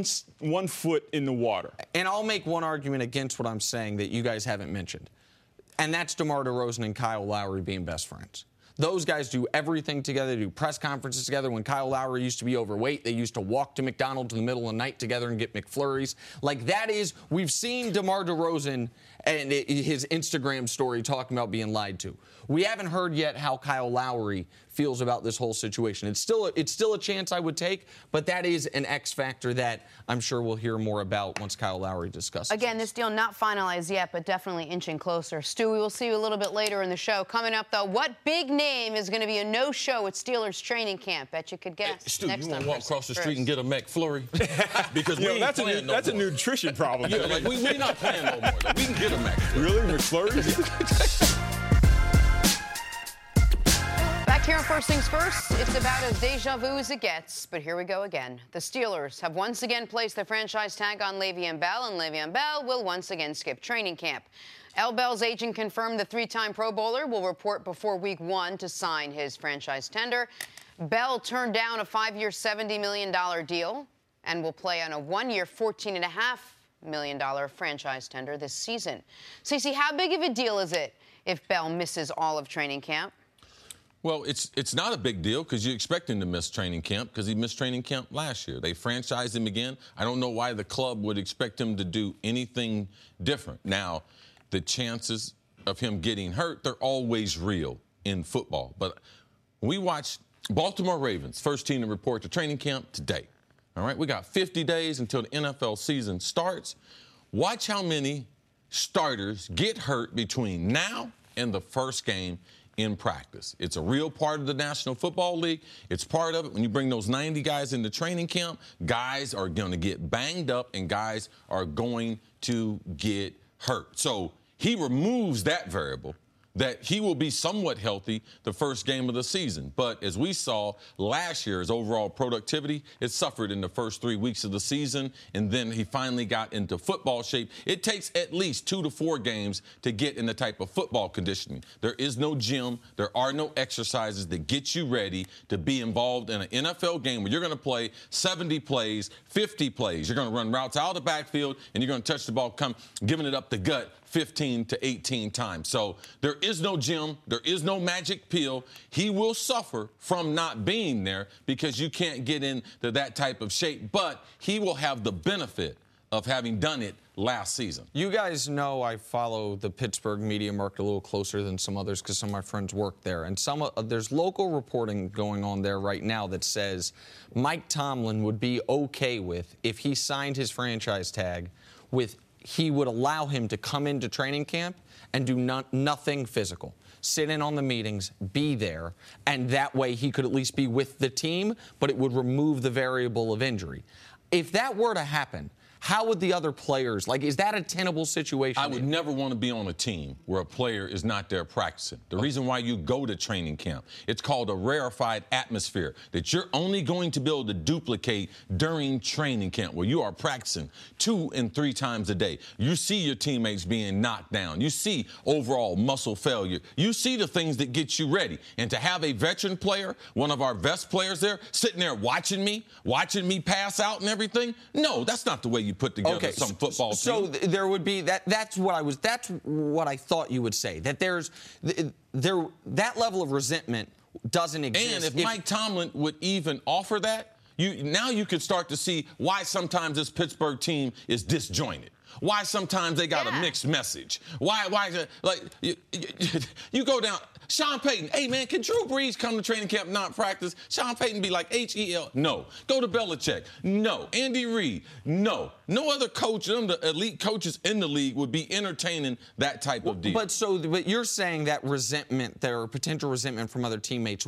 one foot in the water. And I'll make one argument against what I'm saying that you guys haven't mentioned. And that's DeMar DeRozan and Kyle Lowry being best friends. Those guys do everything together. They do press conferences together. When Kyle Lowry used to be overweight, they used to walk to McDonald's in the middle of the night together and get McFlurries. Like, that is, we've seen DeMar DeRozan and his Instagram story talking about being lied to. We haven't heard yet how Kyle Lowry feels about this whole situation. It's still a chance I would take, but that is an X factor that I'm sure we'll hear more about once Kyle Lowry discusses. Again, this deal not finalized yet, but definitely inching closer. Stu, we will see you a little bit later in the show. Coming up, though, what big name is going to be a no-show at Steelers training camp? Bet you could guess. Hey, Stu, you want to walk across the street and get a McFlurry? Because we ain't playing no more. That's a nutrition problem. Yeah, like we're not playing no more. We can get a McFlurry. Really? McFlurries? Back here on First Things First, it's about as deja vu as it gets, but here we go again. The Steelers have once again placed their franchise tag on Le'Veon Bell, and Le'Veon Bell will once again skip training camp. L. Bell's agent confirmed the three-time Pro Bowler will report before Week 1 to sign his franchise tender. Bell turned down a 5-year, $70 million deal and will play on a 1-year, $14.5 million franchise tender this season. Stacey, how big of a deal is it if Bell misses all of training camp? Well, it's not a big deal because you expect him to miss training camp because he missed training camp last year. They franchised him again. I don't know why the club would expect him to do anything different. Now, the chances of him getting hurt, they're always real in football. But we watched Baltimore Ravens, first team to report to training camp today. All right, we got 50 days until the NFL season starts. Watch how many starters get hurt between now and the first game in practice. It's a real part of the National Football League. It's part of it. When you bring those 90 guys into training camp, guys are going to get banged up and guys are going to get hurt. So he removes that variable, that he will be somewhat healthy the first game of the season. But as we saw last year, his overall productivity, it suffered in the first 3 weeks of the season, and then he finally got into football shape. It takes at least 2 to 4 games to get in the type of football conditioning. There is no gym. There are no exercises that get you ready to be involved in an NFL game where you're going to play 70 plays, 50 plays. You're going to run routes out of the backfield, and you're going to touch the ball, giving it up the gut 15 to 18 times. So there is no gym. There is no magic pill. He will suffer from not being there because you can't get into that type of shape, but he will have the benefit of having done it last season. You guys know I follow the Pittsburgh media market a little closer than some others because some of my friends work there. And there's local reporting going on there right now that says Mike Tomlin would be okay with, if he signed his franchise tag, he would allow him to come into training camp and do nothing physical. Sit in on the meetings, be there, and that way he could at least be with the team, but it would remove the variable of injury. If that were to happen, how would the other players, like, is that a tenable situation? I would never want to be on a team where a player is not there practicing. The reason why you go to training camp, it's called a rarefied atmosphere that you're only going to be able to duplicate during training camp, where you are practicing 2 and 3 times a day. You see your teammates being knocked down. You see overall muscle failure. You see the things that get you ready. And to have a veteran player, one of our best players there, sitting there watching me pass out and everything, no, that's not the way you put together some football team. So there would be that's what I thought you would say, that that level of resentment doesn't exist. And if Mike Tomlin would even offer that, now you could start to see why sometimes this Pittsburgh team is disjointed. Why sometimes they got a mixed message. Why like you go down. Sean Payton, hey, man, can Drew Brees come to training camp, not practice? Sean Payton be like, H-E-L, no. Go to Belichick, no. Andy Reid, no. No other coach, none of the elite coaches in the league would be entertaining that type of deal. But you're saying that resentment, there, potential resentment from other teammates,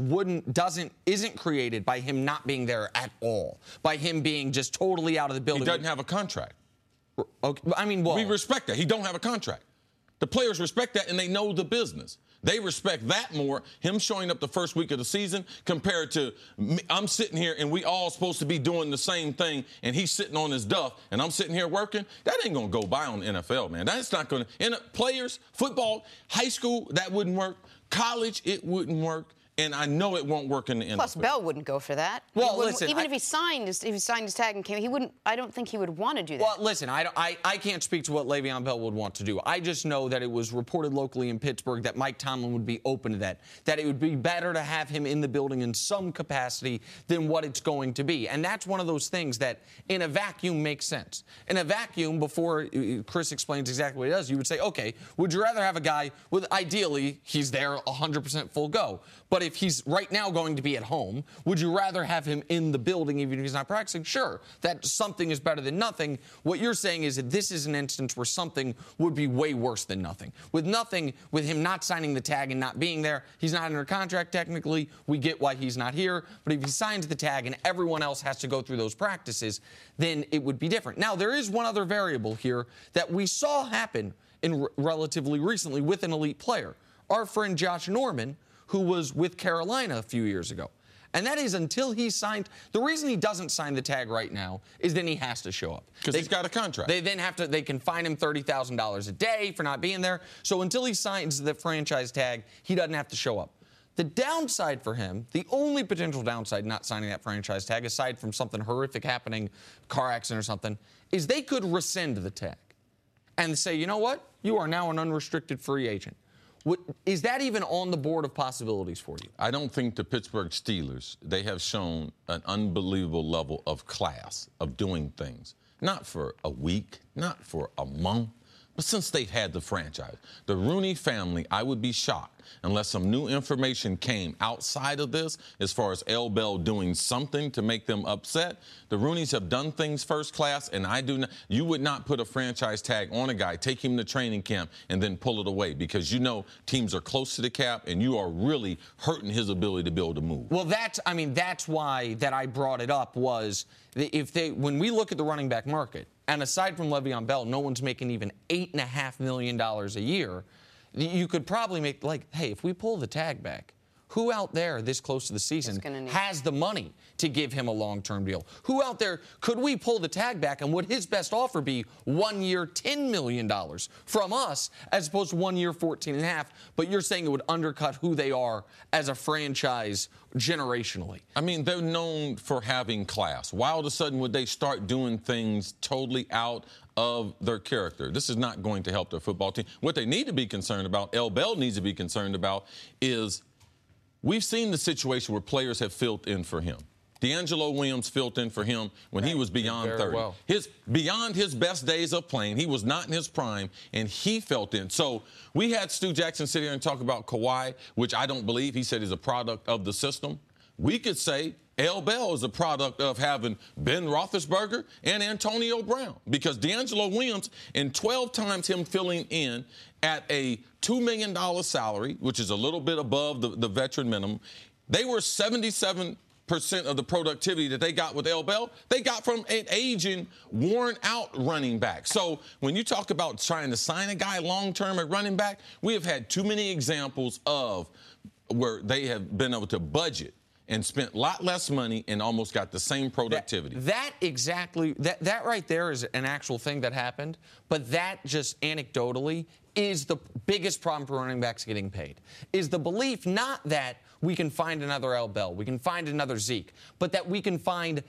isn't created by him not being there at all, by him being just totally out of the building. He doesn't have a contract. Okay, I mean, well, we respect that. He don't have a contract. The players respect that, and they know the business. They respect that more, him showing up the first week of the season, compared to me. I'm sitting here, and we all supposed to be doing the same thing, and he's sitting on his duff, and I'm sitting here working. That ain't going to go by on the NFL, man. That's not going to. Players, football, high school, that wouldn't work. College, it wouldn't work. And I know it won't work in the NFL. Plus, Bell wouldn't go for that. Well, listen, even if he signed his tag and came, he wouldn't. I don't think he would want to do that. Well, listen, I can't speak to what Le'Veon Bell would want to do. I just know that it was reported locally in Pittsburgh that Mike Tomlin would be open to that. That it would be better to have him in the building in some capacity than what it's going to be. And that's one of those things that, in a vacuum, makes sense. In a vacuum, before Chris explains exactly what he does, you would say, okay, would you rather have a guy with, ideally, he's there 100% full go. But if he's right now going to be at home, would you rather have him in the building even if he's not practicing? Sure, that something is better than nothing. What you're saying is that this is an instance where something would be way worse than nothing. With nothing, with him not signing the tag and not being there, he's not under contract technically. We get why he's not here. But if he signs the tag and everyone else has to go through those practices, then it would be different. Now, there is one other variable here that we saw happen relatively recently with an elite player. Our friend Josh Norman, who was with Carolina a few years ago. And that is until he signed. The reason he doesn't sign the tag right now is then he has to show up. Because he's got a contract. They can fine him $30,000 a day for not being there. So until he signs the franchise tag, he doesn't have to show up. The downside for him, the only potential downside not signing that franchise tag, aside from something horrific happening, car accident or something, is they could rescind the tag and say, you know what? You are now an unrestricted free agent. Is that even on the board of possibilities for you? I don't think the Pittsburgh Steelers, they have shown an unbelievable level of class of doing things. Not for a week, not for a month, but since they've had the franchise. The Rooney family, I would be shocked unless some new information came outside of this as far as L. Bell doing something to make them upset. The Rooneys have done things first class, and I do not. You would not put a franchise tag on a guy, take him to training camp, and then pull it away because you know teams are close to the cap, and you are really hurting his ability to be able to move. Well, that's why that I brought it up was when we look at the running back market, and aside from Le'Veon Bell, no one's making even $8.5 million a year. You could probably make, hey, if we pull the tag back, who out there this close to the season has the money to give him a long-term deal? Who out there, could we pull the tag back, and would his best offer be 1 year, $10 million from us, as opposed to 1 year, $14.5? But you're saying it would undercut who they are as a franchise generationally. I mean, they're known for having class. Why all of a sudden would they start doing things totally out of their character? This is not going to help their football team. What they need to be concerned about, L. Bell needs to be concerned about, is we've seen the situation where players have filled in for him. D'Angelo Williams filled in for him when he was beyond 30. Well. Beyond his best days of playing, he was not in his prime, and he filled in. So we had Stu Jackson sit here and talk about Kawhi, which I don't believe. He said he's a product of the system. We could say L. Bell is a product of having Ben Roethlisberger and Antonio Brown, because D'Angelo Williams, in 12 times him filling in at a $2 million salary, which is a little bit above the veteran minimum, they were 77% 80% of the productivity that they got with L. Bell, they got from an aging, worn-out running back. So when you talk about trying to sign a guy long-term at running back, we have had too many examples of where they have been able to budget and spent a lot less money and almost got the same productivity. That right there is an actual thing that happened, but that just anecdotally is the biggest problem for running backs getting paid, is the belief not that we can find another L. Bell, we can find another Zeke, but that we can find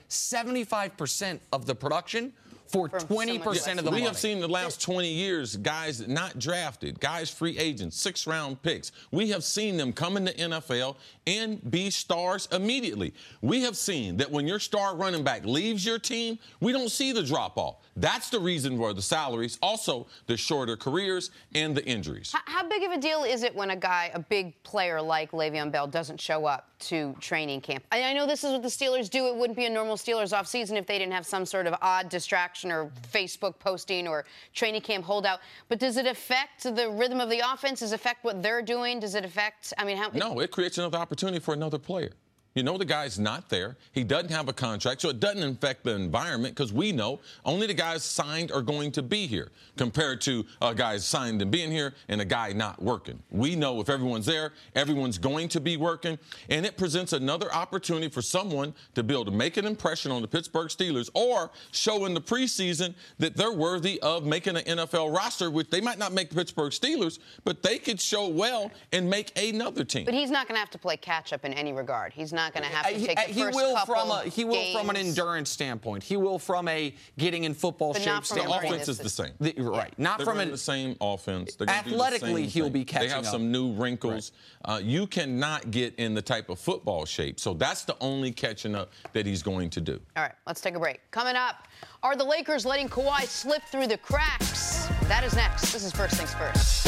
75% of the production for 20% of the money. We have seen the last 20 years guys not drafted, guys free agents, 6th-round picks. We have seen them come in the NFL and be stars immediately. We have seen that when your star running back leaves your team, we don't see the drop-off. That's the reason for the salaries, also the shorter careers and the injuries. How big of a deal is it when a big player like Le'Veon Bell doesn't show up to training camp? I know this is what the Steelers do. It wouldn't be a normal Steelers offseason if they didn't have some sort of odd distraction or Facebook posting or training camp holdout. But does it affect the rhythm of the offense? Does it affect what they're doing? Does it affect, No, it creates another opportunity for another player. You know the guy's not there. He doesn't have a contract, so it doesn't affect the environment because we know only the guys signed are going to be here compared to a guy signed and being here and a guy not working. We know if everyone's there, everyone's going to be working, and it presents another opportunity for someone to be able to make an impression on the Pittsburgh Steelers or show in the preseason that they're worthy of making an NFL roster, which they might not make the Pittsburgh Steelers, but they could show well and make another team. But he's not going to have to play catch-up in any regard. He's not going to have to take the he first will couple He will from an endurance standpoint. He will from a getting in football shape standpoint. The offense is the same. Right. Not They're from the same offense. They're athletically, he'll be catching up. They have some new wrinkles. Right. You cannot get in the type of football shape. So that's the only catching up that he's going to do. All right, let's take a break. Coming up, are the Lakers letting Kawhi slip through the cracks? That is next. This is First Things First.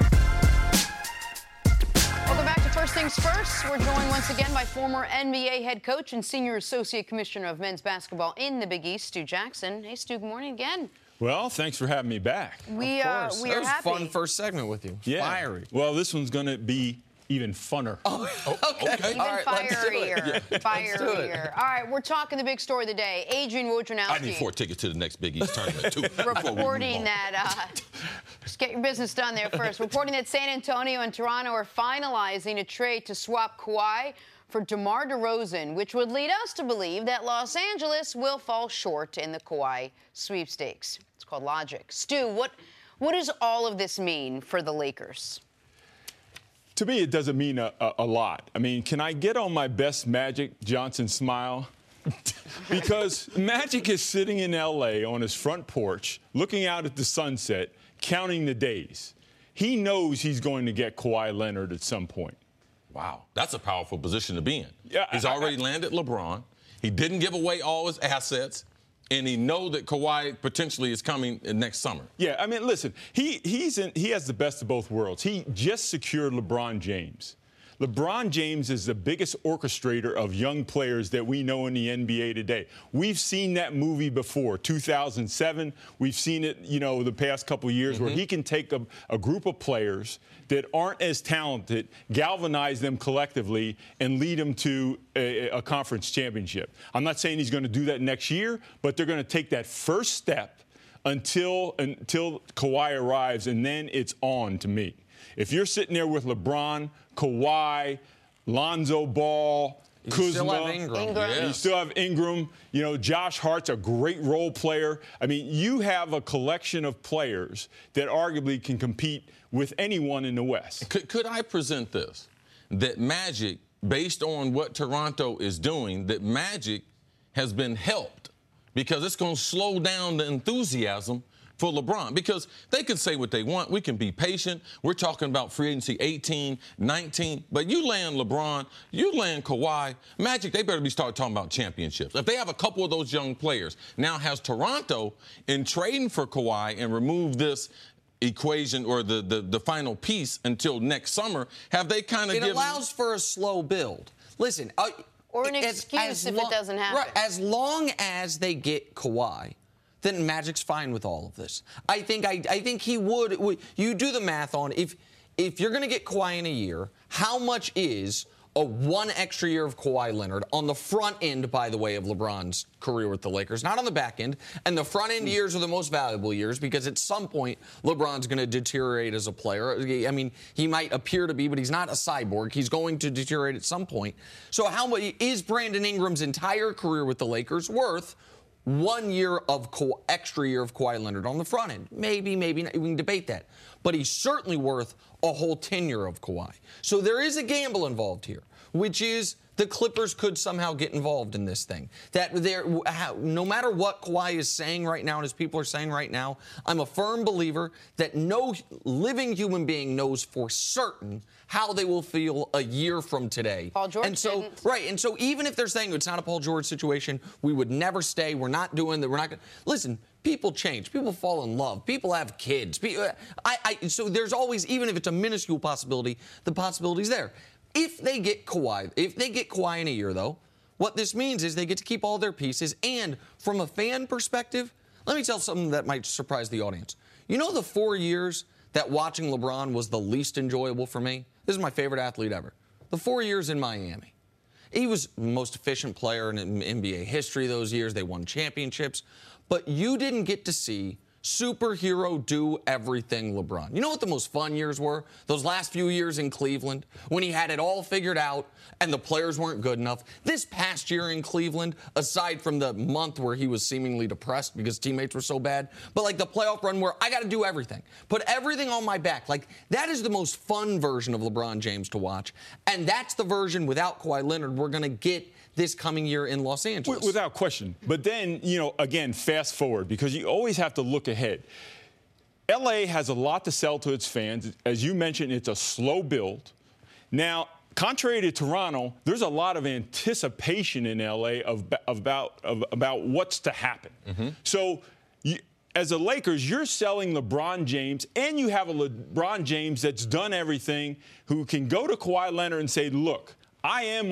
Welcome back to First Things First. We're joined once again by former NBA head coach and senior associate commissioner of men's basketball in the Big East, Stu Jackson. Hey, Stu, good morning again. Well, thanks for having me back. We are happy. That was a fun first segment with you. Yeah. Fiery. Well, this one's going to be even funner. Okay. Even All right, firier. Firier. All right, we're talking the big story of the day. Adrian Wojnarowski. I need 4 tickets to the next Big East tournament, too. Reporting that, just get your business done there first. Reporting that San Antonio and Toronto are finalizing a trade to swap Kawhi for DeMar DeRozan, which would lead us to believe that Los Angeles will fall short in the Kawhi sweepstakes. It's called logic. Stu, what does all of this mean for the Lakers? To me, it doesn't mean a lot. I mean, can I get on my best Magic Johnson smile? Because Magic is sitting in L.A. on his front porch, looking out at the sunset, counting the days. He knows he's going to get Kawhi Leonard at some point. Wow, that's a powerful position to be in. Yeah, He's already landed LeBron. He didn't give away all his assets. And he know that Kawhi potentially is coming next summer. Yeah, I mean, listen, he has the best of both worlds. He just secured LeBron James. LeBron James is the biggest orchestrator of young players that we know in the NBA today. We've seen that movie before, 2007. We've seen it, the past couple of years where he can take a group of players that aren't as talented, galvanize them collectively, and lead them to a conference championship. I'm not saying he's going to do that next year, but they're going to take that first step until Kawhi arrives, and then it's on to me. If you're sitting there with LeBron, Kawhi, Lonzo Ball, Kuzma, you still have Ingram. Yeah. You still have Ingram. Josh Hart's a great role player. I mean, you have a collection of players that arguably can compete with anyone in the West. Could I present this? That Magic, based on what Toronto is doing, that Magic has been helped because it's going to slow down the enthusiasm for LeBron, because they can say what they want. We can be patient. We're talking about free agency 18, 19. But you land LeBron, you land Kawhi, Magic, they better be start talking about championships. If they have a couple of those young players, now has Toronto, in trading for Kawhi and remove this equation or the final piece until next summer, have they kind of given... It allows for a slow build. Listen... or an excuse if it doesn't happen. Right, as long as they get Kawhi, then Magic's fine with all of this. I think he would. You do the math on if you're going to get Kawhi in a year, how much is one extra year of Kawhi Leonard on the front end, by the way, of LeBron's career with the Lakers, not on the back end. And the front end years are the most valuable years because at some point LeBron's going to deteriorate as a player. I mean, he might appear to be, but he's not a cyborg. He's going to deteriorate at some point. So how much is Brandon Ingram's entire career with the Lakers worth 1 year of extra year of Kawhi Leonard on the front end? Maybe, maybe not. We can debate that. But he's certainly worth a whole tenure of Kawhi. So there is a gamble involved here, which is the Clippers could somehow get involved in this thing. That no matter what Kawhi is saying right now and as people are saying right now, I'm a firm believer that no living human being knows for certain how they will feel a year from today. Paul George and so, didn't. Right, and so even if they're saying it's not a Paul George situation, we would never stay, we're not doing that, we're not going to... Listen, people change. People fall in love. People have kids. So there's always, even if it's a minuscule possibility, the possibility's there. If they get Kawhi in a year, though, what this means is they get to keep all their pieces. And from a fan perspective, let me tell something that might surprise the audience. You know the 4 years that watching LeBron was the least enjoyable for me? This is my favorite athlete ever. The 4 years in Miami. He was the most efficient player in NBA history those years. They won championships. But you didn't get to see superhero do everything LeBron. You know what the most fun years were? Those last few years in Cleveland when he had it all figured out and the players weren't good enough. This past year in Cleveland, aside from the month where he was seemingly depressed because teammates were so bad, but like the playoff run where I got to do everything. Put everything on my back. Like that is the most fun version of LeBron James to watch. And that's the version without Kawhi Leonard we're going to get this coming year in Los Angeles. Without question. But then, again, fast forward, because you always have to look ahead. L.A. has a lot to sell to its fans. As you mentioned, it's a slow build. Now, contrary to Toronto, there's a lot of anticipation in L.A. about what's to happen. Mm-hmm. So, as the Lakers, you're selling LeBron James, and you have a LeBron James that's done everything, who can go to Kawhi Leonard and say, look, I am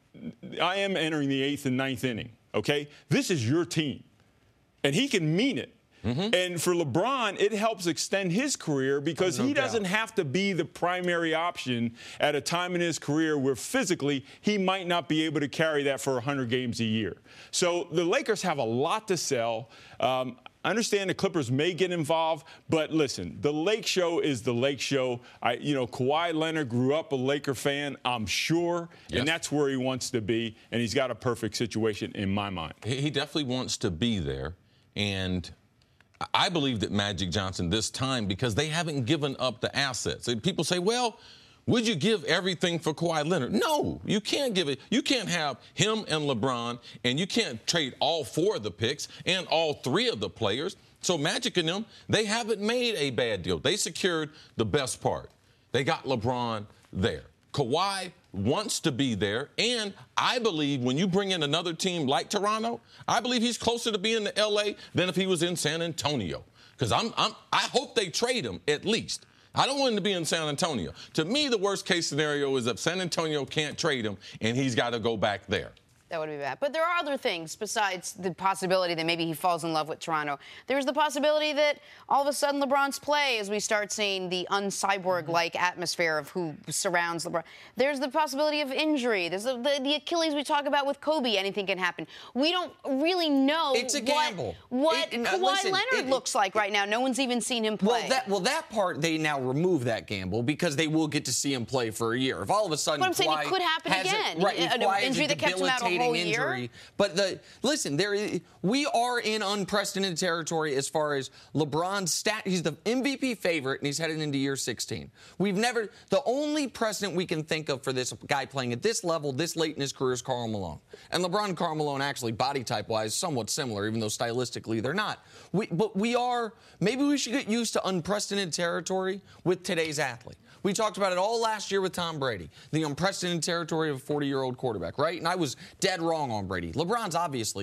entering the 8th and 9th inning, okay? This is your team. And he can mean it. Mm-hmm. And for LeBron, it helps extend his career because he doesn't have to be the primary option at a time in his career where physically he might not be able to carry that for 100 games a year. So the Lakers have a lot to sell. I understand the Clippers may get involved, but listen, the Lake Show is the Lake Show. Kawhi Leonard grew up a Laker fan, I'm sure, yes. And that's where he wants to be, and he's got a perfect situation in my mind. He definitely wants to be there, and I believe that Magic Johnson this time, because they haven't given up the assets. And people say, well, would you give everything for Kawhi Leonard? No, you can't give it. You can't have him and LeBron, and you can't trade all 4 of the picks and all 3 of the players. So Magic and them, they haven't made a bad deal. They secured the best part. They got LeBron there. Kawhi wants to be there, and I believe when you bring in another team like Toronto, I believe he's closer to being in L.A. than if he was in San Antonio. Because I hope they trade him at least. I don't want him to be in San Antonio. To me, the worst-case scenario is if San Antonio can't trade him and he's got to go back there. That would be bad. But there are other things besides the possibility that maybe he falls in love with Toronto. There's the possibility that all of a sudden LeBron's play, as we start seeing the uncyborg-like atmosphere of who surrounds LeBron. There's the possibility of injury. There's the Achilles we talk about with Kobe. Anything can happen. We don't really know it's a gamble. what Kawhi Leonard looks like right now. No one's even seen him play. That part, they now remove that gamble because they will get to see him play for a year. If all of a sudden but I'm saying it could happen again. An injury that kept him out a whole year. But we are in unprecedented territory as far as LeBron's stat. He's the MVP favorite, and he's headed into year 16. The only precedent we can think of for this guy playing at this level, this late in his career, is Karl Malone. And LeBron and Karl Malone, actually, body type-wise, somewhat similar, even though stylistically they're not. Maybe we should get used to unprecedented territory with today's athlete. We talked about it all last year with Tom Brady, the unprecedented territory of a 40-year-old quarterback, right? And I was dead wrong on Brady. LeBron's obviously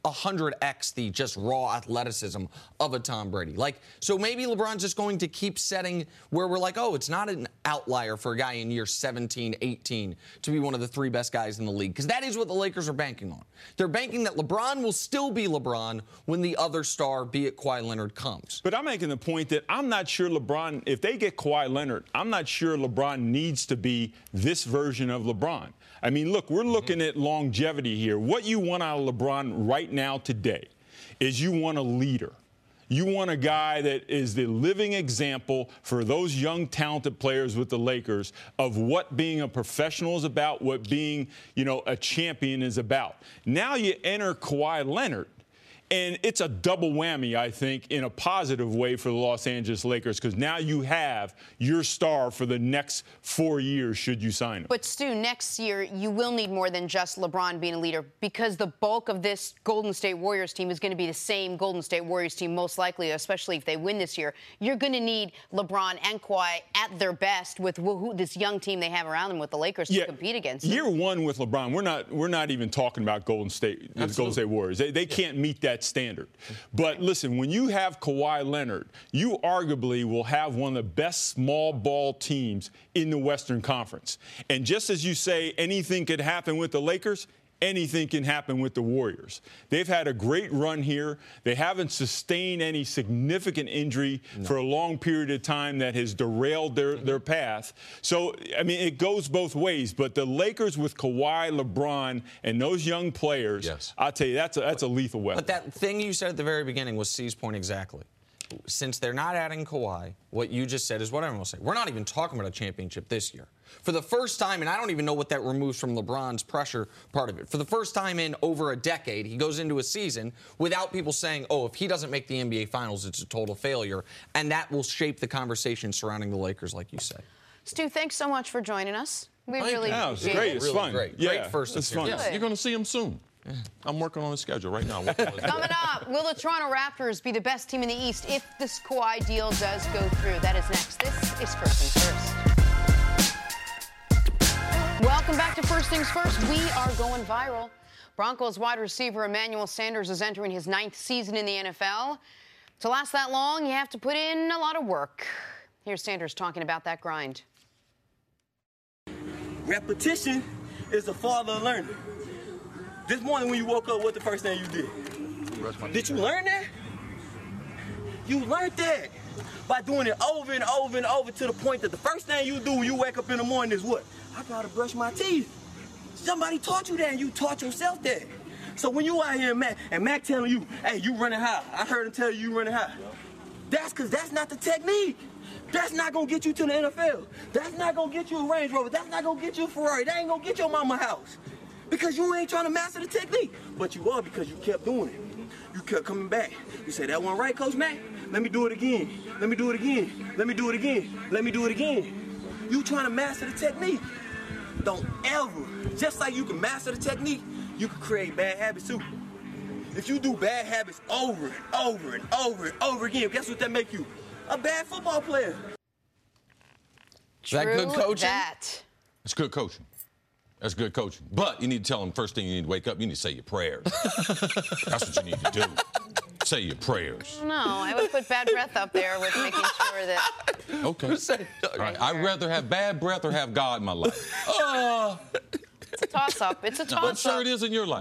100x the just raw athleticism of a Tom Brady. Like, so maybe LeBron's just going to keep setting where we're like, oh, it's not an outlier for a guy in year 17, 18 to be one of the 3 best guys in the league. Because that is what the Lakers are banking on. They're banking that LeBron will still be LeBron when the other star, be it Kawhi Leonard, comes. But I'm making the point that I'm not sure LeBron, if they get Kawhi Leonard, I'm not sure LeBron needs to be this version of LeBron. I mean, look, we're looking at longevity here. What you want out of LeBron right now today is you want a leader. You want a guy that is the living example for those young, talented players with the Lakers of what being a professional is about, what being, a champion is about. Now you enter Kawhi Leonard. And it's a double whammy, I think, in a positive way for the Los Angeles Lakers, because now you have your star for the next 4 years should you sign him. But, Stu, next year you will need more than just LeBron being a leader, because the bulk of this Golden State Warriors team is going to be the same Golden State Warriors team, most likely, especially if they win this year. You're going to need LeBron and Kawhi at their best with this young team they have around them with the Lakers to compete against them. Year one with LeBron, we're not even talking about Golden State Warriors. They can't meet that standard. But listen, when you have Kawhi Leonard, you arguably will have one of the best small ball teams in the Western Conference. And just as you say, anything could happen with the Lakers, anything can happen with the Warriors. They've had a great run here. They haven't sustained any significant injury for a long period of time that has derailed their path. So, I mean, it goes both ways. But the Lakers with Kawhi, LeBron, and those young players, I'll tell you, that's a lethal weapon. But that thing you said at the very beginning was C's point exactly. Since they're not adding Kawhi, what you just said is what everyone will say. We're not even talking about a championship this year. For the first time, and I don't even know what that removes from LeBron's pressure part of it, for the first time in over a decade, he goes into a season without people saying, oh, if he doesn't make the NBA Finals, it's a total failure. And that will shape the conversation surrounding the Lakers, like you say. Stu, thanks so much for joining us. We really appreciate it. It's great. It's fun. Great. Yeah, great first it's fun. You're going to see him soon. I'm working on the schedule right now. Coming up, will the Toronto Raptors be the best team in the East if this Kawhi deal does go through? That is next. This is First Things First. Welcome back to First Things First. We are going viral. Broncos wide receiver Emmanuel Sanders is entering his 9th season in the NFL. To last that long, you have to put in a lot of work. Here's Sanders talking about that grind. Repetition is the father of learning. This morning when you woke up, what the first thing you did? Did you learn that? You learned that by doing it over and over and over to the point that the first thing you do when you wake up in the morning is what? I gotta brush my teeth. Somebody taught you that and you taught yourself that. So when you out here and Mac telling you, hey, you running high. I heard him tell you running high. That's because that's not the technique. That's not going to get you to the NFL. That's not going to get you a Range Rover. That's not going to get you a Ferrari. That ain't going to get your mama house. Because you ain't trying to master the technique. But you are because you kept doing it. You kept coming back. You say, that one right, Coach Mac? Let me do it again. Let me do it again. Let me do it again. Let me do it again. You trying to master the technique. Don't ever, just like you can master the technique, you can create bad habits too. If you do bad habits over and over and over and over again, guess what that make you? A bad football player. Is that good coaching? It's good coaching. That's good coaching. But you need to tell them first thing you need to wake up, you need to say your prayers. That's what you need to do. Say your prayers. No, I would put bad breath up there with making sure that... Okay. All right. I'd rather have bad breath or have God in my life. It's a toss-up. It's a toss-up. I'm sure it is in your life.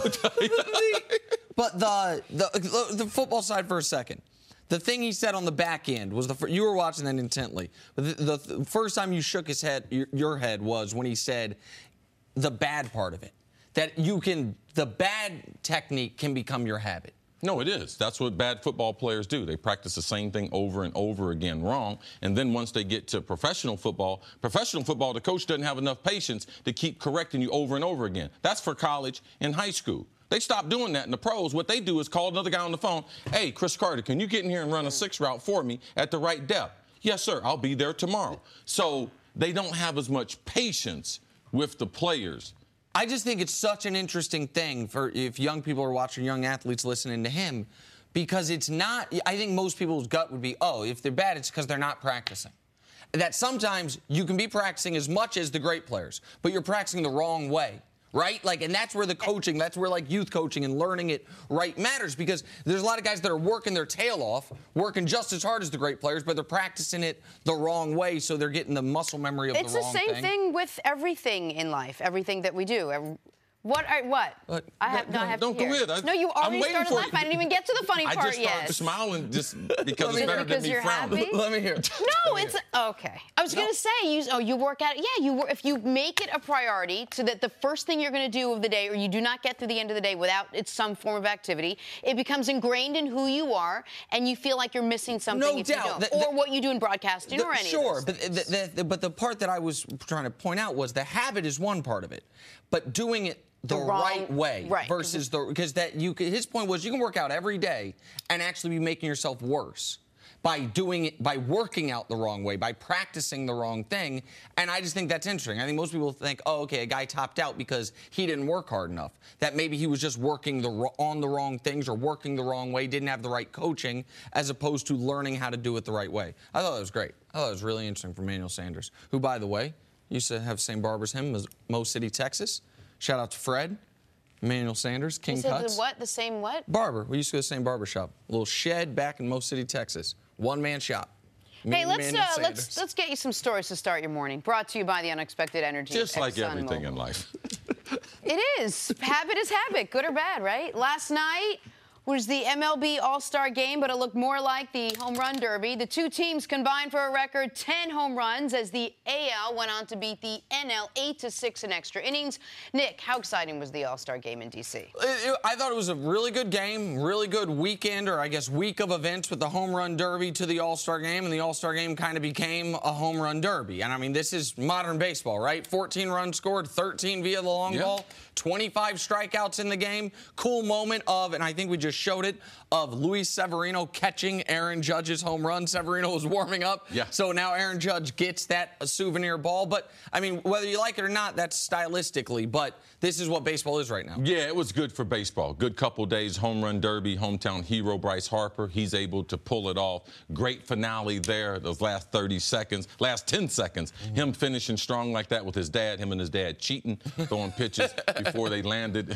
But the football side for a second. The thing he said on the back end was you were watching that intently. The first time you shook his head, your head was when he said the bad part of it. That the bad technique can become your habit. No, it is. That's what bad football players do. They practice the same thing over and over again wrong. And then once they get to professional football, the coach doesn't have enough patience to keep correcting you over and over again. That's for college and high school. They stop doing that in the pros. What they do is call another guy on the phone. Hey, Chris Carter, can you get in here and run a 6 route for me at the right depth? Yes, sir. I'll be there tomorrow. So they don't have as much patience with the players. I just think it's such an interesting thing for if young people are watching, young athletes listening to him, because it's not, I think most people's gut would be, oh, if they're bad, it's because they're not practicing. That sometimes you can be practicing as much as the great players, but you're practicing the wrong way. right? Like, and that's where the coaching, that's where like youth coaching and learning it right matters, because there's a lot of guys that are working their tail off, working just as hard as the great players, but they're practicing it the wrong way, so they're getting the muscle memory of the wrong thing. It's the same thing with everything in life, everything that we do. What? I have don't to go hear. ahead. No, you already started laughing. I didn't even get to the funny part I just yet. started smiling just because it's better than me you're frowning. happy? Let me hear. No, it's okay. I was going to say, you work out. Yeah, if you make it a priority so that the first thing you're going to do of the day, or you do not get to the end of the day without it's some form of activity, it becomes ingrained in who you are, and you feel like you're missing something. No if doubt. You don't. Or what you do in broadcasting, or any sure, of those things. but the part that I was trying to point out was the habit is one part of it, but doing it the right way versus because his point was you can work out every day and actually be making yourself worse by doing it, by working out the wrong way, by practicing the wrong thing. And I just think that's interesting. I think most people think, oh, okay, a guy topped out because he didn't work hard enough. That maybe he was just working on the wrong things or working the wrong way, didn't have the right coaching, as opposed to learning how to do it the right way. I thought that was great. I thought it was really interesting from Emmanuel Sanders, who, by the way, used to have the same barber as him, Mo City, Texas. Shout out to Fred, Emmanuel Sanders, King Cuts. The same what? Barber. We used to go to the same barber shop. A little shed back in Mo City, Texas. One-man shop. Hey, let's get you some stories to start your morning. Brought to you by the Unexpected Energy. Just like Exxon everything Mobil. in life. It is. Habit is habit, good or bad, right? Last night was the MLB All-Star Game, but it looked more like the Home Run Derby. The two teams combined for a record 10 home runs as the AL went on to beat the NL 8-6 in extra innings. Nick, how exciting was the All-Star Game in D.C.? I thought it was a really good game, really good weekend, or I guess week of events with the Home Run Derby to the All-Star Game, and the All-Star Game kind of became a Home Run Derby. And, I mean, this is modern baseball, right? 14 runs scored, 13 via the long ball, 25 strikeouts in the game. Cool moment of, and I think we just showed it, of Luis Severino catching Aaron Judge's home run. Severino was warming up. Yeah. So now Aaron Judge gets that souvenir ball. But, I mean, whether you like it or not, that's stylistically. But this is what baseball is right now. Yeah, it was good for baseball. Good couple days, Home Run Derby, hometown hero Bryce Harper. He's able to pull it off. Great finale there, those last 10 seconds. Mm-hmm. Him finishing strong like that with his dad, him and his dad cheating, throwing pitches before they landed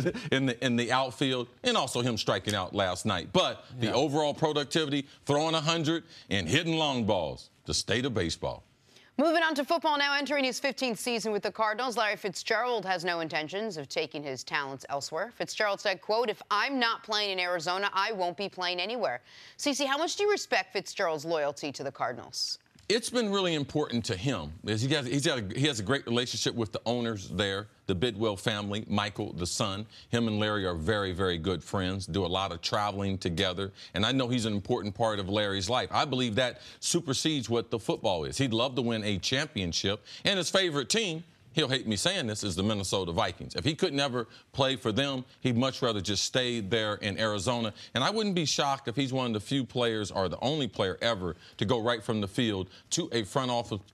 in the outfield, and also him striking out last night. But the overall productivity, throwing 100 and hitting long balls, the state of baseball. Moving on to football now, entering his 15th season with the Cardinals, Larry Fitzgerald has no intentions of taking his talents elsewhere. Fitzgerald said, quote, "If I'm not playing in Arizona, I won't be playing anywhere." Cece, how much do you respect Fitzgerald's loyalty to the Cardinals? It's been really important to him. He has a great relationship with the owners there, the Bidwell family, Michael, the son. Him and Larry are very, very good friends, do a lot of traveling together. And I know he's an important part of Larry's life. I believe that supersedes what the football is. He'd love to win a championship. And his favorite team, he'll hate me saying this, is the Minnesota Vikings. If he could never play for them, he'd much rather just stay there in Arizona. And I wouldn't be shocked if he's one of the few players or the only player ever to go right from the field to a front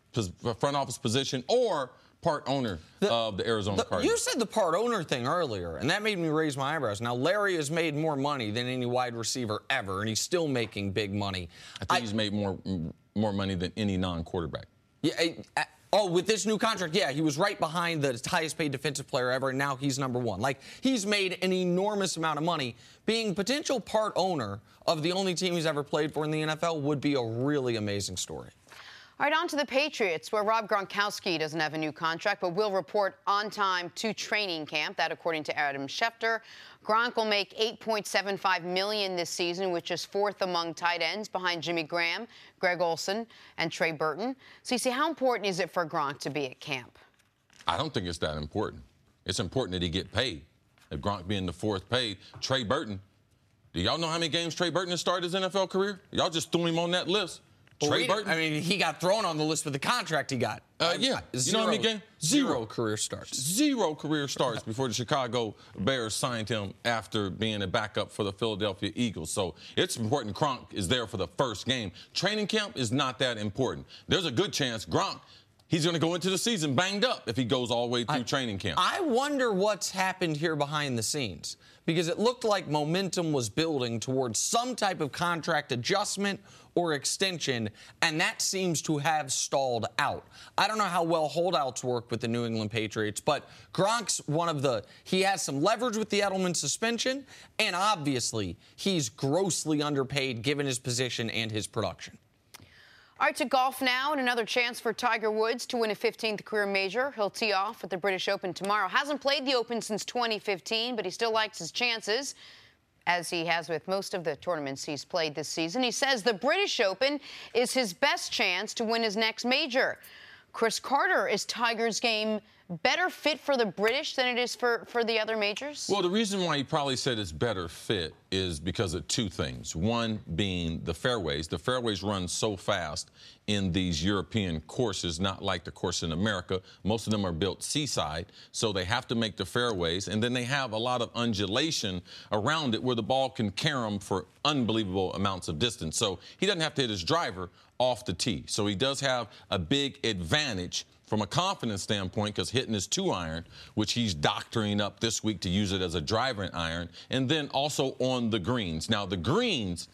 office position or part owner of the Arizona Cardinals. You said the part owner thing earlier, and that made me raise my eyebrows. Now, Larry has made more money than any wide receiver ever, and he's still making big money. I think he's made more money than any non-quarterback. Yeah. With this new contract, yeah, he was right behind the highest paid defensive player ever, and now he's number one. Like, he's made an enormous amount of money. Being potential part owner of the only team he's ever played for in the NFL would be a really amazing story. All right, on to the Patriots, where Rob Gronkowski doesn't have a new contract, but will report on time to training camp. That, according to Adam Schefter. Gronk will make $8.75 million this season, which is fourth among tight ends behind Jimmy Graham, Greg Olsen, and Trey Burton. Cece, how important is it for Gronk to be at camp? I don't think it's that important. It's important that he get paid. If Gronk being the fourth paid, Trey Burton, do y'all know how many games Trey Burton has started his NFL career? Y'all just threw him on that list. Trey Burton. I mean, he got thrown on the list with the contract he got. You know how many games? Zero career starts. Zero career starts before the Chicago Bears signed him after being a backup for the Philadelphia Eagles. So it's important Gronk is there for the first game. Training camp is not that important. There's a good chance Gronk, he's going to go into the season banged up if he goes all the way through training camp. I wonder what's happened here behind the scenes, because it looked like momentum was building towards some type of contract adjustment or extension, and that seems to have stalled out. I don't know how well holdouts work with the New England Patriots, but Gronk's he has some leverage with the Edelman suspension, and obviously he's grossly underpaid given his position and his production. All right, to golf now, and another chance for Tiger Woods to win a 15th career major. He'll tee off at the British Open tomorrow. Hasn't played the Open since 2015, but he still likes his chances, as he has with most of the tournaments he's played this season. He says the British Open is his best chance to win his next major. Chris Carter, is Tiger's game better fit for the British than it is for the other majors? Well, the reason why he probably said it's better fit is because of two things. One being the fairways. The fairways run so fast in these European courses, not like the course in America. Most of them are built seaside, so they have to make the fairways. And then they have a lot of undulation around it where the ball can carom for unbelievable amounts of distance. So he doesn't have to hit his driver off the tee. So he does have a big advantage from a confidence standpoint, because hitting his 2-iron, which he's doctoring up this week to use it as a driving iron, and then also on the greens. Now, the greens,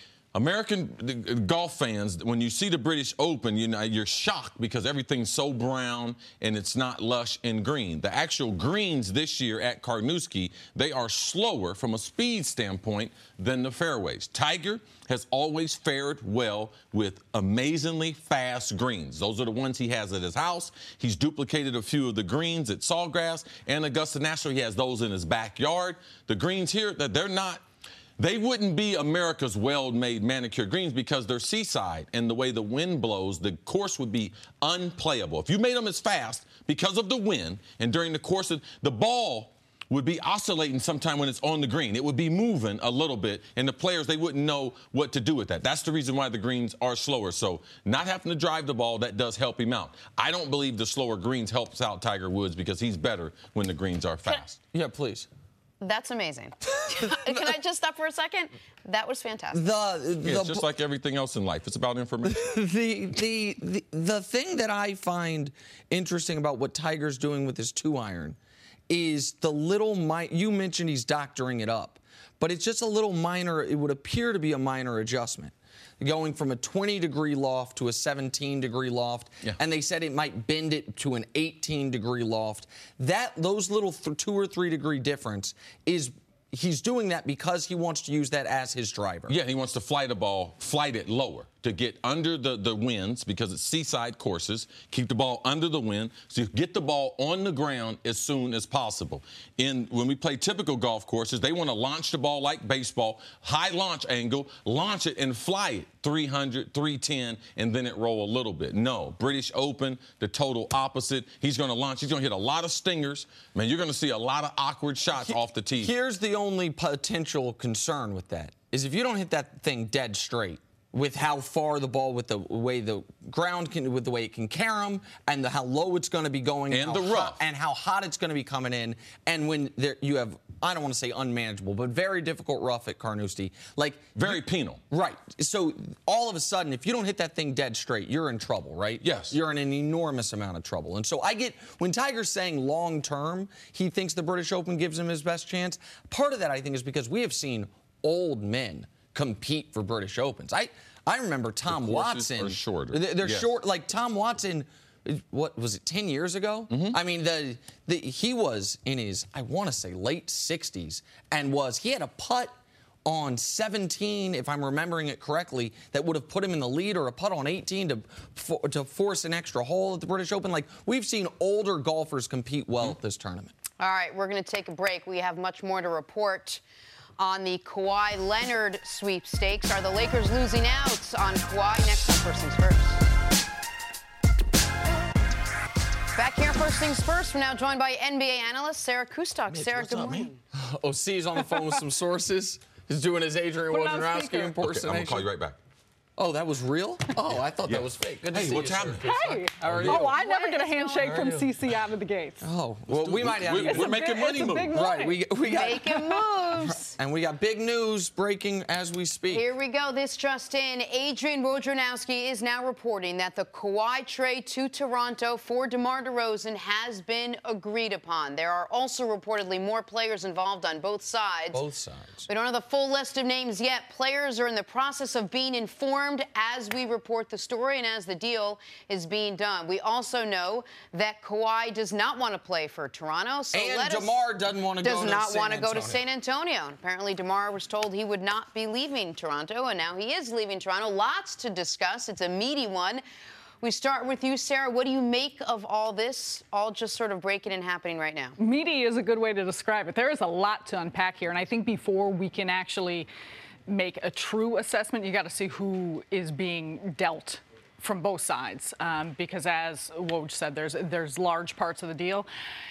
American golf fans, when you see the British Open, you're shocked because everything's so brown and it's not lush and green. The actual greens this year at Carnoustie, they are slower from a speed standpoint than the fairways. Tiger has always fared well with amazingly fast greens. Those are the ones he has at his house. He's duplicated a few of the greens at Sawgrass and Augusta National. He has those in his backyard. The greens here, they wouldn't be America's well-made manicured greens because they're seaside, and the way the wind blows, the course would be unplayable. If you made them as fast because of the wind, and during the course of the ball would be oscillating sometime when it's on the green. It would be moving a little bit, and the players, they wouldn't know what to do with that. That's the reason why the greens are slower. So not having to drive the ball, that does help him out. I don't believe the slower greens helps out Tiger Woods because he's better when the greens are fast. Yeah, please. That's amazing. Can I just stop for a second? That was fantastic. It's just like everything else in life. It's about information. The thing that I find interesting about what Tiger's doing with his 2-iron is the little you mentioned he's doctoring it up, but it's just a little minor. It would appear to be a minor adjustment, going from a 20-degree loft to a 17-degree loft, and they said it might bend it to an 18-degree loft. Those little 2 or 3 degree difference is he's doing that because he wants to use that as his driver. Yeah, he wants to flight it lower to get under the winds because it's seaside courses, keep the ball under the wind, so you get the ball on the ground as soon as possible. When we play typical golf courses, they want to launch the ball like baseball, high launch angle, launch it and fly it 300, 310, and then it roll a little bit. No, British Open, the total opposite. He's going to launch. He's going to hit a lot of stingers. Man, you're going to see a lot of awkward shots off the tee. Here's the only potential concern with that, is if you don't hit that thing dead straight, with how far the ball, with the way the ground can, with the way it can carom, and how low it's going to be going, and the rough, and how hot it's going to be coming in, and when you have, I don't want to say unmanageable, but very difficult rough at Carnoustie, like very penal, right? So all of a sudden, if you don't hit that thing dead straight, you're in trouble, right? Yes, you're in an enormous amount of trouble. And so I get when Tiger's saying long term, he thinks the British Open gives him his best chance. Part of that, I think, is because we have seen old men compete for British Opens. I remember Tom Watson. Are shorter. They're short. Like Tom Watson, what was it, 10 years ago? Mm-hmm. I mean, he was in his, I want to say, late 60s, and he had a putt on 17, if I'm remembering it correctly, that would have put him in the lead, or a putt on 18 to force an extra hole at the British Open. Like, we've seen older golfers compete well at this tournament. All right, we're going to take a break. We have much more to report on the Kawhi Leonard sweepstakes. Are the Lakers losing out on Kawhi? Next on First Things First. Back here, First Things First. We're now joined by NBA analyst Sarah Kustok. Sarah, good morning. OC's on the phone with some sources. He's doing his Adrian Wojnarowski impersonation. I'm going to call you right back. Oh, that was real? Oh, I thought that was fake. Good to see what's you, happening? sir. Hey! How are you? Oh, I never get a What is handshake from CC out of the gates. Oh, well, we might have. We're making money It's a move. big Right, morning. we got, Making moves. and we got big news breaking as we speak. Here we go. This just in. Adrian Wojnarowski is now reporting that the Kawhi trade to Toronto for DeMar DeRozan has been agreed upon. There are also reportedly more players involved on both sides. Both sides. We don't have the full list of names yet. Players are in the process of being informed as we report the story and as the deal is being done. We also know that Kawhi does not want to play for Toronto. So And DeMar doesn't want to go to does not want to go to San San Antonio. Apparently, DeMar was told he would not be leaving Toronto, and now he is leaving Toronto. Lots to discuss. It's a meaty one. We start with you, Sarah. What do you make of all this, all just sort of breaking and happening right now? Meaty is a good way to describe it. There is a lot to unpack here, and I think before we can actually make a true assessment, you got to see who is being dealt from both sides, because as Woj said, there's large parts of the deal.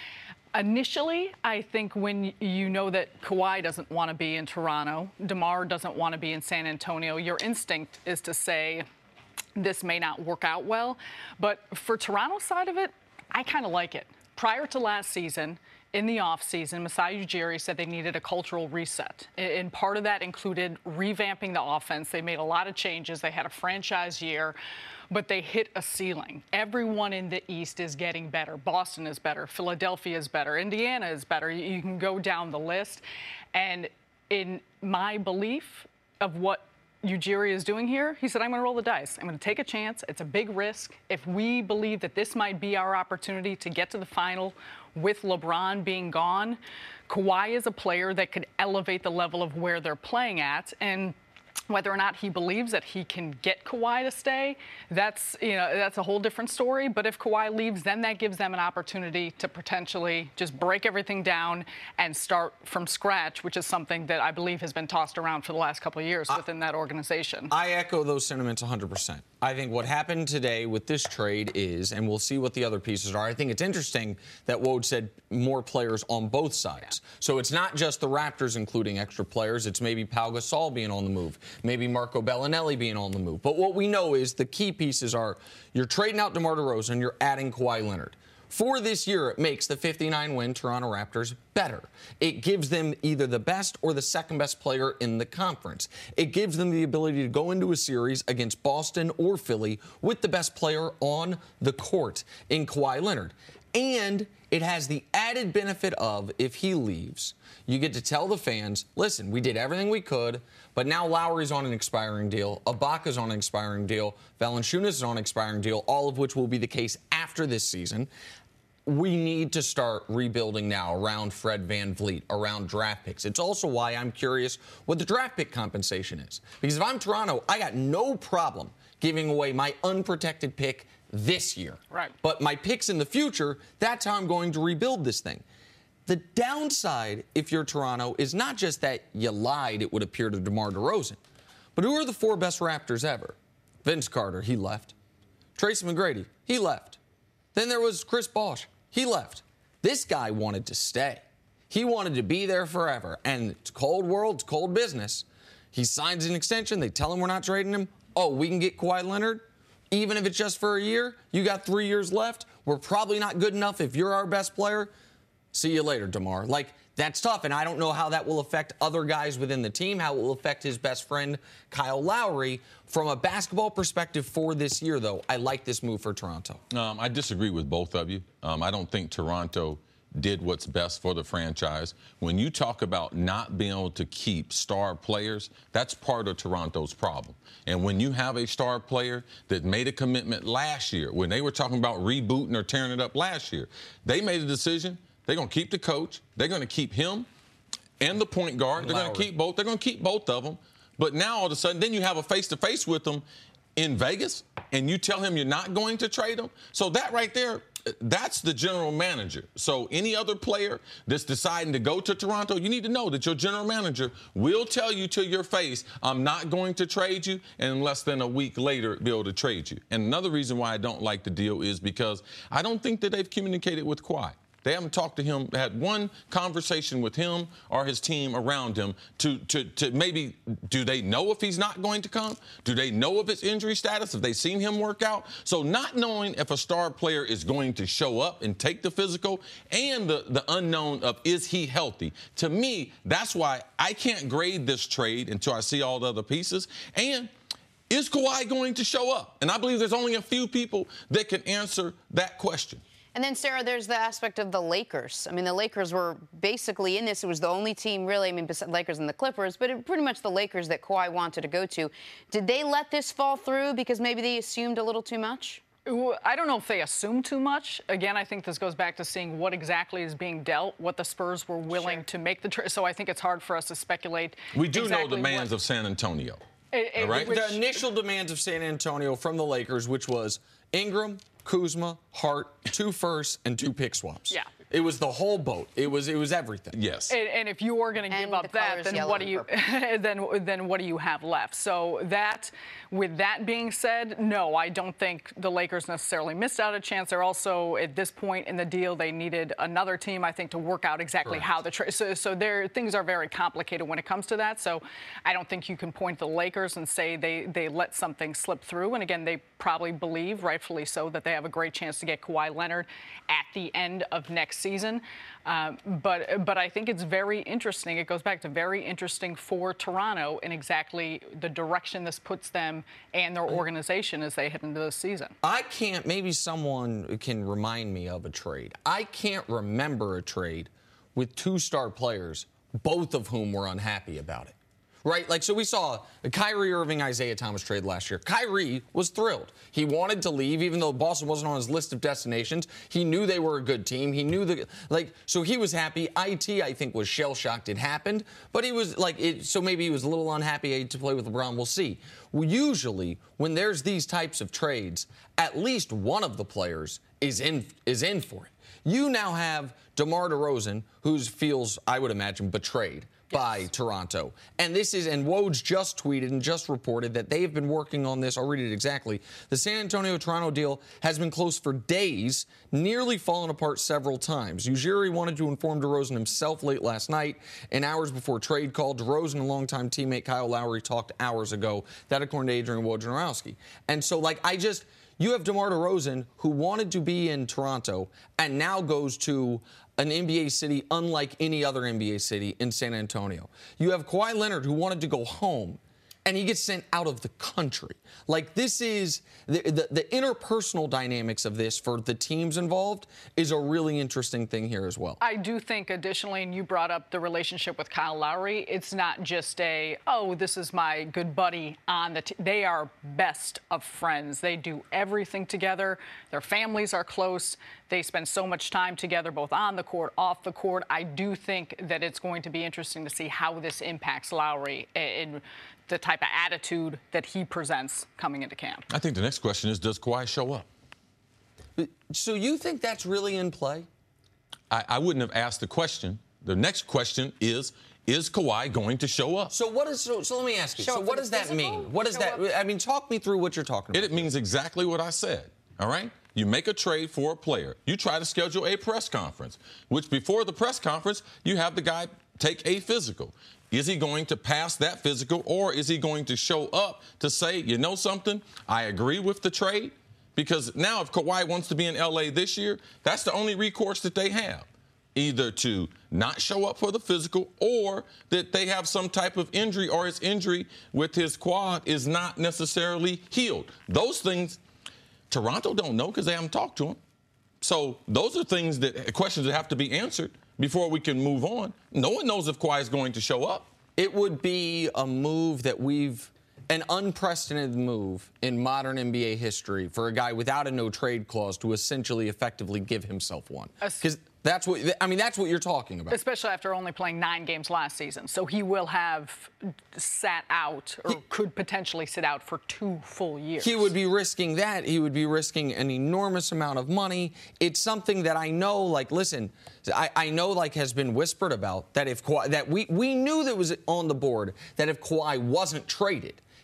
Initially, I think when you know that Kawhi doesn't want to be in Toronto, DeMar doesn't want to be in San Antonio, your instinct is to say this may not work out well. But for Toronto's side of it, I kind of like it. Prior to last season, in the offseason, Masai Ujiri said they needed a cultural reset. And part of that included revamping the offense. They made a lot of changes. They had a franchise year, but they hit a ceiling. Everyone in the East is getting better. Boston is better. Philadelphia is better. Indiana is better. You can go down the list. And in my belief of what Ujiri is doing here, he said, I'm going to roll the dice. I'm going to take a chance. It's a big risk. If we believe that this might be our opportunity to get to the final with LeBron being gone, Kawhi is a player that could elevate the level of where they're playing at. And whether or not he believes that he can get Kawhi to stay, that's a whole different story. But if Kawhi leaves, then that gives them an opportunity to potentially just break everything down and start from scratch, which is something that I believe has been tossed around for the last couple of years within that organization. I echo those sentiments 100%. I think what happened today with this trade is, and we'll see what the other pieces are, I think it's interesting that Woj said more players on both sides. So it's not just the Raptors including extra players. It's maybe Pau Gasol being on the move, maybe Marco Bellinelli being on the move. But what we know is the key pieces are you're trading out DeMar DeRozan, you're adding Kawhi Leonard. For this year, it makes the 59-win Toronto Raptors better. It gives them either the best or the second-best player in the conference. It gives them the ability to go into a series against Boston or Philly with the best player on the court in Kawhi Leonard. And it has the added benefit of, if he leaves, you get to tell the fans, listen, we did everything we could, but now Lowry's on an expiring deal, Ibaka's on an expiring deal, Valanciunas is on an expiring deal, all of which will be the case after this season. We need to start rebuilding now around Fred VanVleet, around draft picks. It's also why I'm curious what the draft pick compensation is. Because if I'm Toronto, I got no problem giving away my unprotected pick this year. Right. But my picks in the future, that's how I'm going to rebuild this thing. The downside, if you're Toronto, is not just that you lied, it would appear, to DeMar DeRozan. But who are the four best Raptors ever? Vince Carter, he left. Tracy McGrady, he left. Then there was Chris Bosh. He left. This guy wanted to stay. He wanted to be there forever. And it's a cold world, it's cold business. He signs an extension. They tell him we're not trading him. Oh, we can get Kawhi Leonard? Even if it's just for a year? You got 3 years left? We're probably not good enough if you're our best player. See you later, DeMar. Like, that's tough, and I don't know how that will affect other guys within the team, how it will affect his best friend, Kyle Lowry. From a basketball perspective for this year, though, I like this move for Toronto. I disagree with both of you. I don't think Toronto did what's best for the franchise. When you talk about not being able to keep star players, that's part of Toronto's problem. And when you have a star player that made a commitment last year, when they were talking about rebooting or tearing it up last year, they made a decision. They're going to keep the coach. They're going to keep him and the point guard. They're going to keep both. They're going to keep both of them. But now all of a sudden, then you have a face-to-face with them in Vegas, and you tell him you're not going to trade him. So that right there, that's the general manager. So any other player that's deciding to go to Toronto, you need to know that your general manager will tell you to your face, I'm not going to trade you, and less than a week later be able to trade you. And another reason why I don't like the deal is because I don't think that they've communicated with Kawhi. They haven't talked to him, had one conversation with him or his team around him to maybe, do they know if he's not going to come? Do they know of his injury status? Have they seen him work out? So not knowing if a star player is going to show up and take the physical and the unknown of is he healthy, to me, that's why I can't grade this trade until I see all the other pieces. And is Kawhi going to show up? And I believe there's only a few people that can answer that question. And then, Sarah, there's the aspect of the Lakers. I mean, the Lakers were basically in this. It was the only team, really, I mean, besides Lakers and the Clippers, but pretty much the Lakers that Kawhi wanted to go to. Did they let this fall through because maybe they assumed a little too much? I don't know if they assumed too much. Again, I think this goes back to seeing what exactly is being dealt, what the Spurs were willing to make the trade. So I think it's hard for us to speculate. We do know the demands of San Antonio. Right? The initial demands of San Antonio from the Lakers, which was Ingram, Kuzma, Hart, 2 firsts, and 2 pick swaps. Yeah. It was the whole boat. It was everything. Yes. And if you are going to give up that, then what do you then what do you have left? So with that being said, no, I don't think the Lakers necessarily missed out a chance. They're also at this point in the deal, they needed another team, I think, to work out exactly how the trade. So things are very complicated when it comes to that. So I don't think you can point to the Lakers and say they let something slip through. And again, they probably believe, rightfully so, that they have a great chance to get Kawhi Leonard at the end of next season. But I think it's very interesting. It goes back to very interesting for Toronto in exactly the direction this puts them and their organization as they head into the season. Maybe someone can remind me of a trade. I can't remember a trade with 2 star players, both of whom were unhappy about it. Right? Like, so we saw the Kyrie Irving, Isaiah Thomas trade last year. Kyrie was thrilled. He wanted to leave, even though Boston wasn't on his list of destinations. He knew they were a good team. He knew so he was happy. IT, I think, was shell-shocked it happened. But he was so maybe he was a little unhappy to play with LeBron. We'll see. Usually, when there's these types of trades, at least one of the players is in for it. You now have DeMar DeRozan, who feels, I would imagine, betrayed by Toronto. And Woj just tweeted and just reported that they have been working on this. I'll read it exactly. The San Antonio-Toronto deal has been close for days, nearly fallen apart several times. Ujiri wanted to inform DeRozan himself late last night, and hours before trade call, DeRozan and longtime teammate Kyle Lowry talked hours ago. That according to Adrian Wojnarowski. And so, you have DeMar DeRozan, who wanted to be in Toronto and now goes to an NBA city unlike any other NBA city in San Antonio. You have Kawhi Leonard, who wanted to go home, and he gets sent out of the country. This is the interpersonal dynamics of this for the teams involved is a really interesting thing here as well. I do think, additionally, and you brought up the relationship with Kyle Lowry, it's not just this is my good buddy on the team. They are best of friends. They do everything together. Their families are close. They spend so much time together, both on the court, off the court. I do think that it's going to be interesting to see how this impacts Lowry in the type of attitude that he presents coming into camp. I think the next question is, does Kawhi show up? So you think that's really in play? I wouldn't have asked the question. The next question is Kawhi going to show up? So let me ask you. So what does that mean? What does that? I mean, talk me through what you're talking about. It means exactly what I said. All right? You make a trade for a player. You try to schedule a press conference, which before the press conference, you have the guy take a physical. Is he going to pass that physical, or is he going to show up to say, you know something, I agree with the trade? Because now if Kawhi wants to be in L.A. this year, that's the only recourse that they have, either to not show up for the physical or that they have some type of injury or his injury with his quad is not necessarily healed. Those things Toronto don't know because they haven't talked to him. So those are questions that have to be answered before we can move on. No one knows if Kawhi is going to show up. It would be a move an unprecedented move in modern NBA history for a guy without a no-trade clause to essentially effectively give himself one. Because that's what you're talking about. Especially after only playing 9 games last season. So he will have sat out or could potentially sit out for 2 full years. He would be risking that. He would be risking an enormous amount of money. It's something that I know, I know has been whispered about that if Kawhi, that we knew that was on the board that if Kawhi wasn't traded,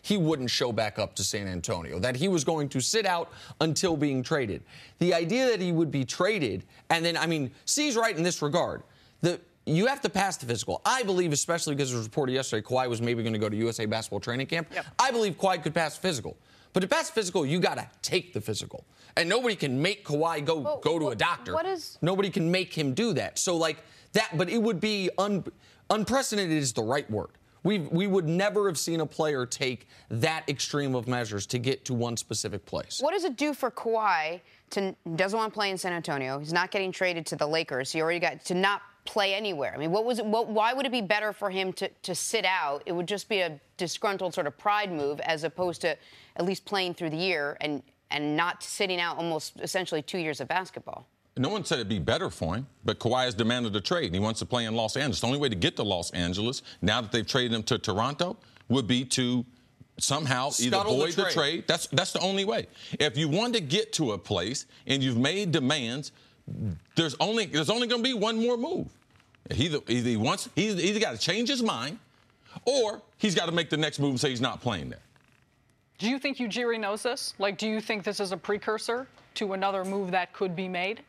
he wouldn't show back up to San Antonio, that he was going to sit out until being traded. The idea that he would be traded, and then, I mean, C's right in this regard. You have to pass the physical. I believe, especially because it was reported yesterday, Kawhi was maybe going to go to USA Basketball Training Camp. Yep. I believe Kawhi could pass physical. But to pass physical, you got to take the physical. And nobody can make Kawhi go to a doctor. Nobody can make him do that. So, like, that, but it would be unprecedented is the right word. We would never have seen a player take that extreme of measures to get to one specific place. What does it do for Kawhi doesn't want to play in San Antonio? He's not getting traded to the Lakers. He already got to not play anywhere. I mean, why would it be better for him to sit out? It would just be a disgruntled sort of pride move as opposed to at least playing through the year and not sitting out almost essentially 2 years of basketball. No one said it'd be better for him, but Kawhi has demanded a trade, and he wants to play in Los Angeles. The only way to get to Los Angeles, now that they've traded him to Toronto, would be to somehow either void the trade. That's the only way. If you want to get to a place and you've made demands, there's only going to be one more move. He's either got to change his mind, or he's got to make the next move and say he's not playing there. Do you think Ujiri knows this? Like, do you think this is a precursor to another move that could be made?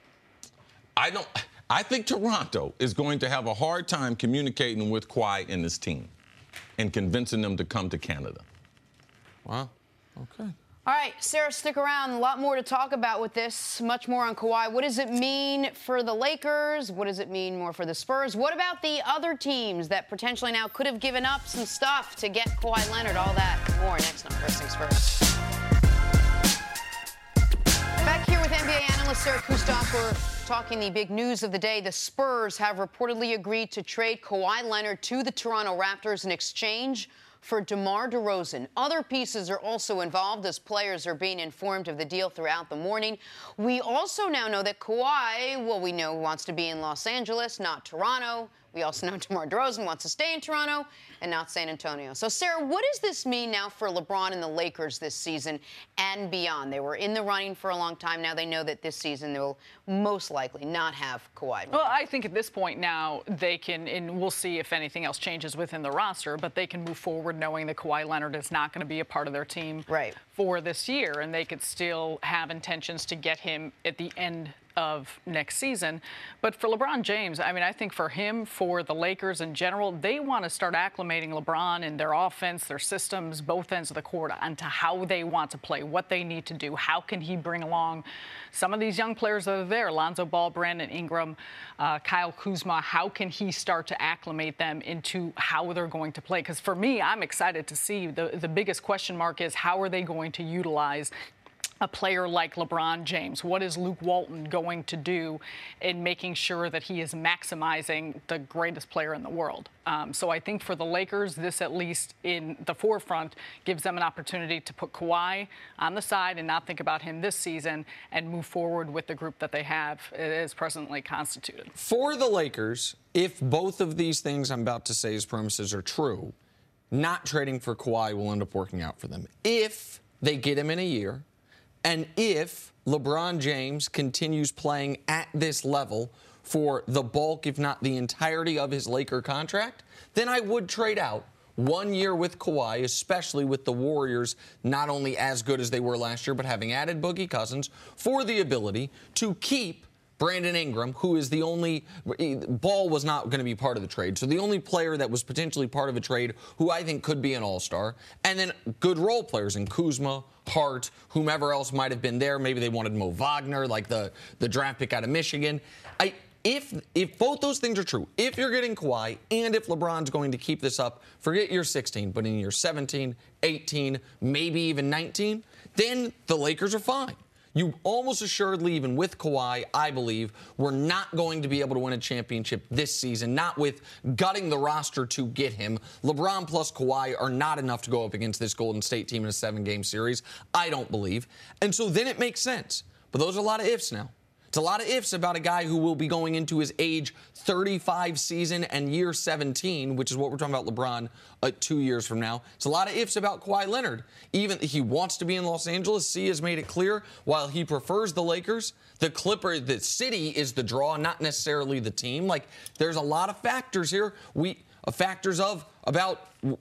I think Toronto is going to have a hard time communicating with Kawhi and his team and convincing them to come to Canada. Wow. Okay. All right, Sarah, stick around. A lot more to talk about with this. Much more on Kawhi. What does it mean for the Lakers? What does it mean more for the Spurs? What about the other teams that potentially now could have given up some stuff to get Kawhi Leonard? All that and more next on First Things First. Back here with NBA analyst Sarah Kustok, we're talking the big news of the day. The Spurs have reportedly agreed to trade Kawhi Leonard to the Toronto Raptors in exchange for DeMar DeRozan. Other pieces are also involved as players are being informed of the deal throughout the morning. We also now know that Kawhi, we know wants to be in Los Angeles, not Toronto. We also know DeMar DeRozan wants to stay in Toronto and not San Antonio. So, Sarah, what does this mean now for LeBron and the Lakers this season and beyond? They were in the running for a long time. Now they know that this season they will most likely not have Kawhi. Well, I think at this point now they can, and we'll see if anything else changes within the roster, but they can move forward knowing that Kawhi Leonard is not going to be a part of their team for this year, and they could still have intentions to get him at the end of next season. But for LeBron James, I mean, I think for him, for the Lakers in general, they want to start acclimating LeBron and their offense, their systems, both ends of the court, onto how they want to play, what they need to do, how can he bring along some of these young players that are there, Lonzo Ball, Brandon Ingram, Kyle Kuzma, how can he start to acclimate them into how they're going to play? Because for me, I'm excited to see. The biggest question mark is how are they going to utilize a player like LeBron James? What is Luke Walton going to do in making sure that he is maximizing the greatest player in the world? So I think for the Lakers, this at least in the forefront gives them an opportunity to put Kawhi on the side and not think about him this season and move forward with the group that they have as presently constituted. For the Lakers, if both of these things I'm about to say as premises are true, not trading for Kawhi will end up working out for them. If they get him in a year, and if LeBron James continues playing at this level for the bulk, if not the entirety of his Laker contract, then I would trade out 1 year with Kawhi, especially with the Warriors not only as good as they were last year, but having added Boogie Cousins, for the ability to keep Brandon Ingram, who is the only Ball was not going to be part of the trade. So the only player that was potentially part of a trade who I think could be an all-star. And then good role players in Kuzma, Hart, whomever else might have been there. Maybe they wanted Mo Wagner, like the draft pick out of Michigan. If both those things are true, if you're getting Kawhi and if LeBron's going to keep this up, forget year 16, but in year 17, 18, maybe even 19, then the Lakers are fine. You almost assuredly, even with Kawhi, I believe, we're not going to be able to win a championship this season, not with gutting the roster to get him. LeBron plus Kawhi are not enough to go up against this Golden State team in a 7-game series, I don't believe. And so then it makes sense. But those are a lot of ifs now. It's a lot of ifs about a guy who will be going into his age 35 season and year 17, which is what we're talking about LeBron 2 years from now. It's a lot of ifs about Kawhi Leonard. Even he wants to be in Los Angeles. C has made it clear while he prefers the Lakers, the city is the draw, not necessarily the team. Like, there's a lot of factors here. Factors about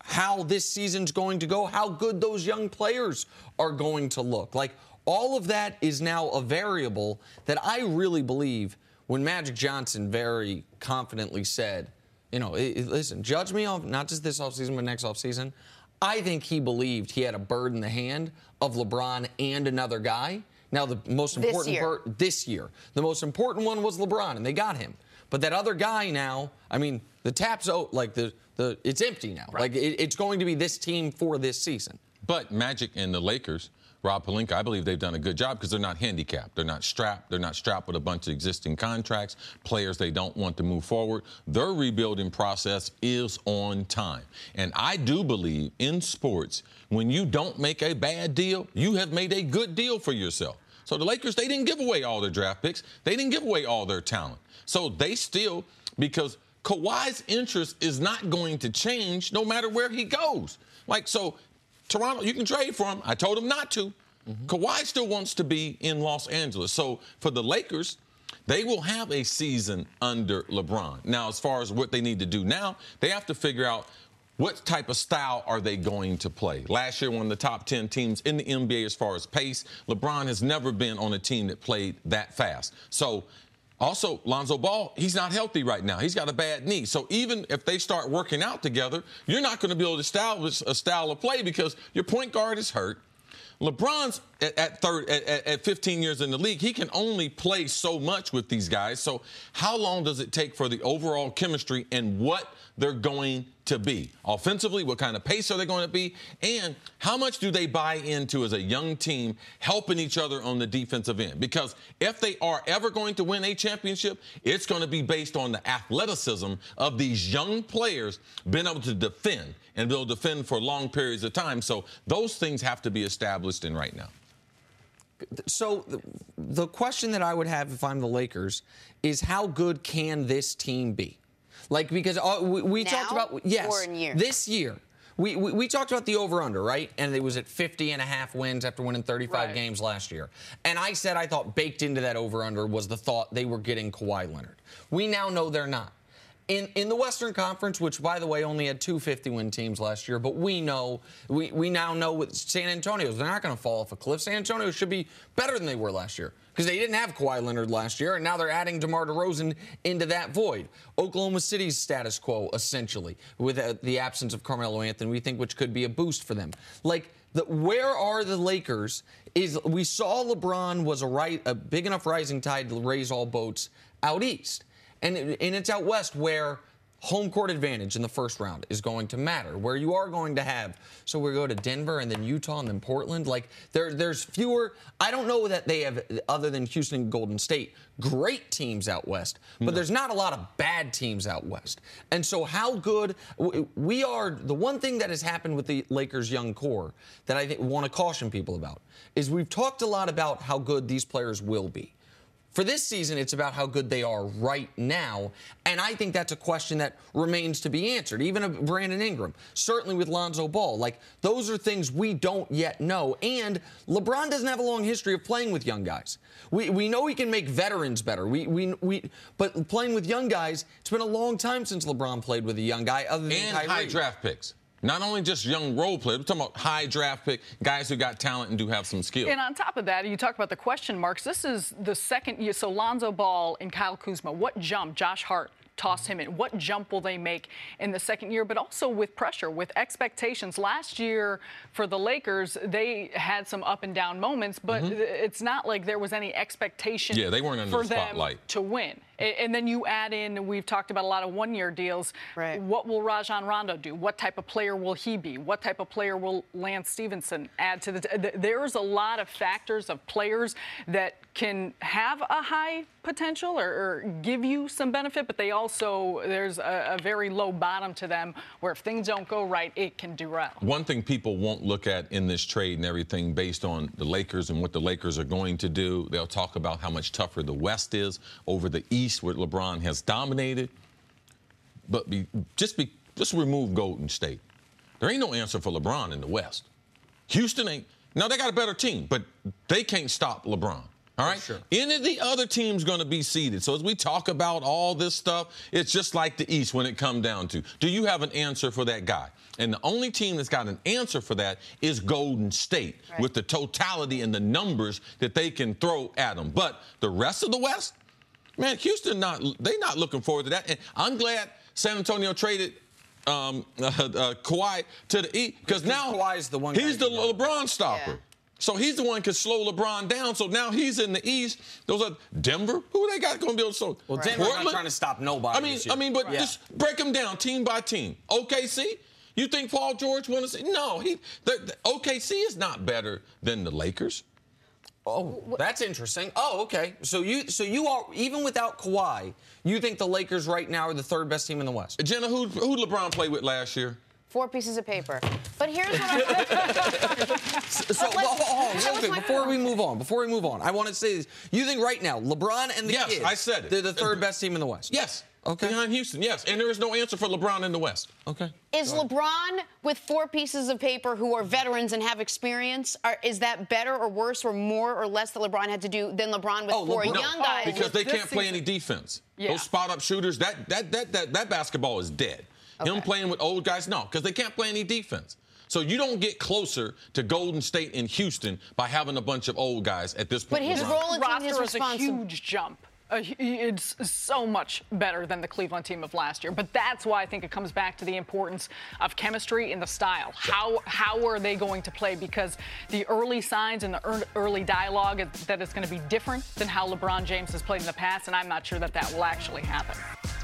how this season's going to go, how good those young players are going to look. Like, all of that is now a variable that I really believe when Magic Johnson very confidently said, you know, listen, judge me off not just this offseason, but next offseason. I think he believed he had a bird in the hand of LeBron and another guy. Now, the most important part this year, the most important one was LeBron, and they got him. But that other guy now, I mean, the tap's out, like it's empty now. Right. Like it's going to be this team for this season. But Magic and the Lakers, Rob Pelinka, I believe they've done a good job because they're not handicapped. They're not strapped. They're not strapped with a bunch of existing contracts, players they don't want to move forward. Their rebuilding process is on time. And I do believe in sports, when you don't make a bad deal, you have made a good deal for yourself. So the Lakers, they didn't give away all their draft picks. They didn't give away all their talent. So they still, because Kawhi's interest is not going to change no matter where he goes. Like, so Toronto, you can trade for him. I told him not to. Kawhi still wants to be in Los Angeles. So for the Lakers, they will have a season under LeBron. Now, as far as what they need to do now, they have to figure out what type of style are they going to play? Last year, one of the top 10 teams in the NBA as far as pace. LeBron has never been on a team that played that fast. So also, Lonzo Ball, he's not healthy right now. He's got a bad knee. So even if they start working out together, you're not going to be able to establish a style of play because your point guard is hurt. LeBron's at 15 years in the league. He can only play so much with these guys. So how long does it take for the overall chemistry and what they're going to be? Offensively, what kind of pace are they going to be? And how much do they buy into as a young team helping each other on the defensive end? Because if they are ever going to win a championship, it's going to be based on the athleticism of these young players being able to defend, and they'll defend for long periods of time. So those things have to be established in right now. So the question that I would have if I'm the Lakers is how good can this team be? Like, because we talked about, yes, or in year? This year. We talked about the over-under, right? And it was at 50.5 wins after winning 35 games last year. And I said I thought baked into that over-under was the thought they were getting Kawhi Leonard. We now know they're not. In the Western Conference, which, by the way, only had 2 50-win teams last year, but we now know with San Antonio, they're not going to fall off a cliff. San Antonio should be better than they were last year because they didn't have Kawhi Leonard last year, and now they're adding DeMar DeRozan into that void. Oklahoma City's status quo, essentially, with the absence of Carmelo Anthony, we think, which could be a boost for them. Like, where are the Lakers? We saw LeBron was a big enough rising tide to raise all boats out east. And it's out west where home court advantage in the first round is going to matter, where you are going to have. So we go to Denver and then Utah and then Portland. Like, there's fewer. I don't know that they have, other than Houston and Golden State, great teams out west. But there's not a lot of bad teams out west. And so how good we are, the one thing that has happened with the Lakers' young core that I think want to caution people about is we've talked a lot about how good these players will be. For this season, it's about how good they are right now, and I think that's a question that remains to be answered, even of Brandon Ingram, certainly with Lonzo Ball. Like, those are things we don't yet know, and LeBron doesn't have a long history of playing with young guys. We know he can make veterans better, but playing with young guys, it's been a long time since LeBron played with a young guy other than Kyrie. And high draft picks. Not only just young role players, we're talking about high draft pick, guys who got talent and do have some skill. And on top of that, you talk about the question marks. This is the second year. So Lonzo Ball and Kyle Kuzma, what jump? Josh Hart tossed him in. What jump will they make in the second year? But also with pressure, with expectations. Last year for the Lakers, they had some up and down moments, but it's not like there was any expectation they weren't under for the spotlight them to win. And then you add in, we've talked about a lot of one-year deals. Right. What will Rajon Rondo do? What type of player will he be? What type of player will Lance Stevenson add to the there's a lot of factors of players that can have a high potential or give you some benefit, but there's a very low bottom to them where if things don't go right, it can derail. One thing people won't look at in this trade and everything based on the Lakers and what the Lakers are going to do, they'll talk about how much tougher the West is over the East, where LeBron has dominated. But just remove Golden State. There ain't no answer for LeBron in the West. Houston ain't. Now, they got a better team, but they can't stop LeBron. All right? Sure. Any of the other teams going to be seeded. So as we talk about all this stuff, it's just like the East when it comes down to, do you have an answer for that guy? And the only team that's got an answer for that is Golden State, right, with the totality and the numbers that they can throw at them. But the rest of the West, man, Houston, they're not looking forward to that. And I'm glad San Antonio traded Kawhi to the East, because now Kawhi's the one he's guy the LeBron stopper. Yeah. So he's the one who could slow LeBron down. So now he's in the East. Those are Denver. Who they got going to be able to slow? Well, Denver's not trying to stop nobody. But just break them down team by team. OKC. You think Paul George want to say no? The OKC is not better than the Lakers. Oh, that's interesting. Oh, okay. So you are, even without Kawhi, you think the Lakers right now are the third best team in the West? Jenna, who LeBron played with last year? 4 pieces of paper. But here's what I'm... Real quick, before we move on, I want to say this. You think right now, LeBron and the Yes, kids, I said it. They're the third best team in the West? Yes. Okay. Behind Houston, yes. And there is no answer for LeBron in the West. Okay. Is LeBron with 4 pieces of paper who are veterans and have experience, is that better or worse or more or less that LeBron had to do than LeBron with 4 young guys? Because they can't play any defense. Yeah. Those spot-up shooters, that basketball is dead. Okay. Him playing with old guys, no, because they can't play any defense. So you don't get closer to Golden State and Houston by having a bunch of old guys at this point. But his role in his roster is a responsibility. huge jump. It's so much better than the Cleveland team of last year. But that's why I think it comes back to the importance of chemistry and the style. How are they going to play? Because the early signs and the early dialogue that it's going to be different than how LeBron James has played in the past, and I'm not sure that will actually happen.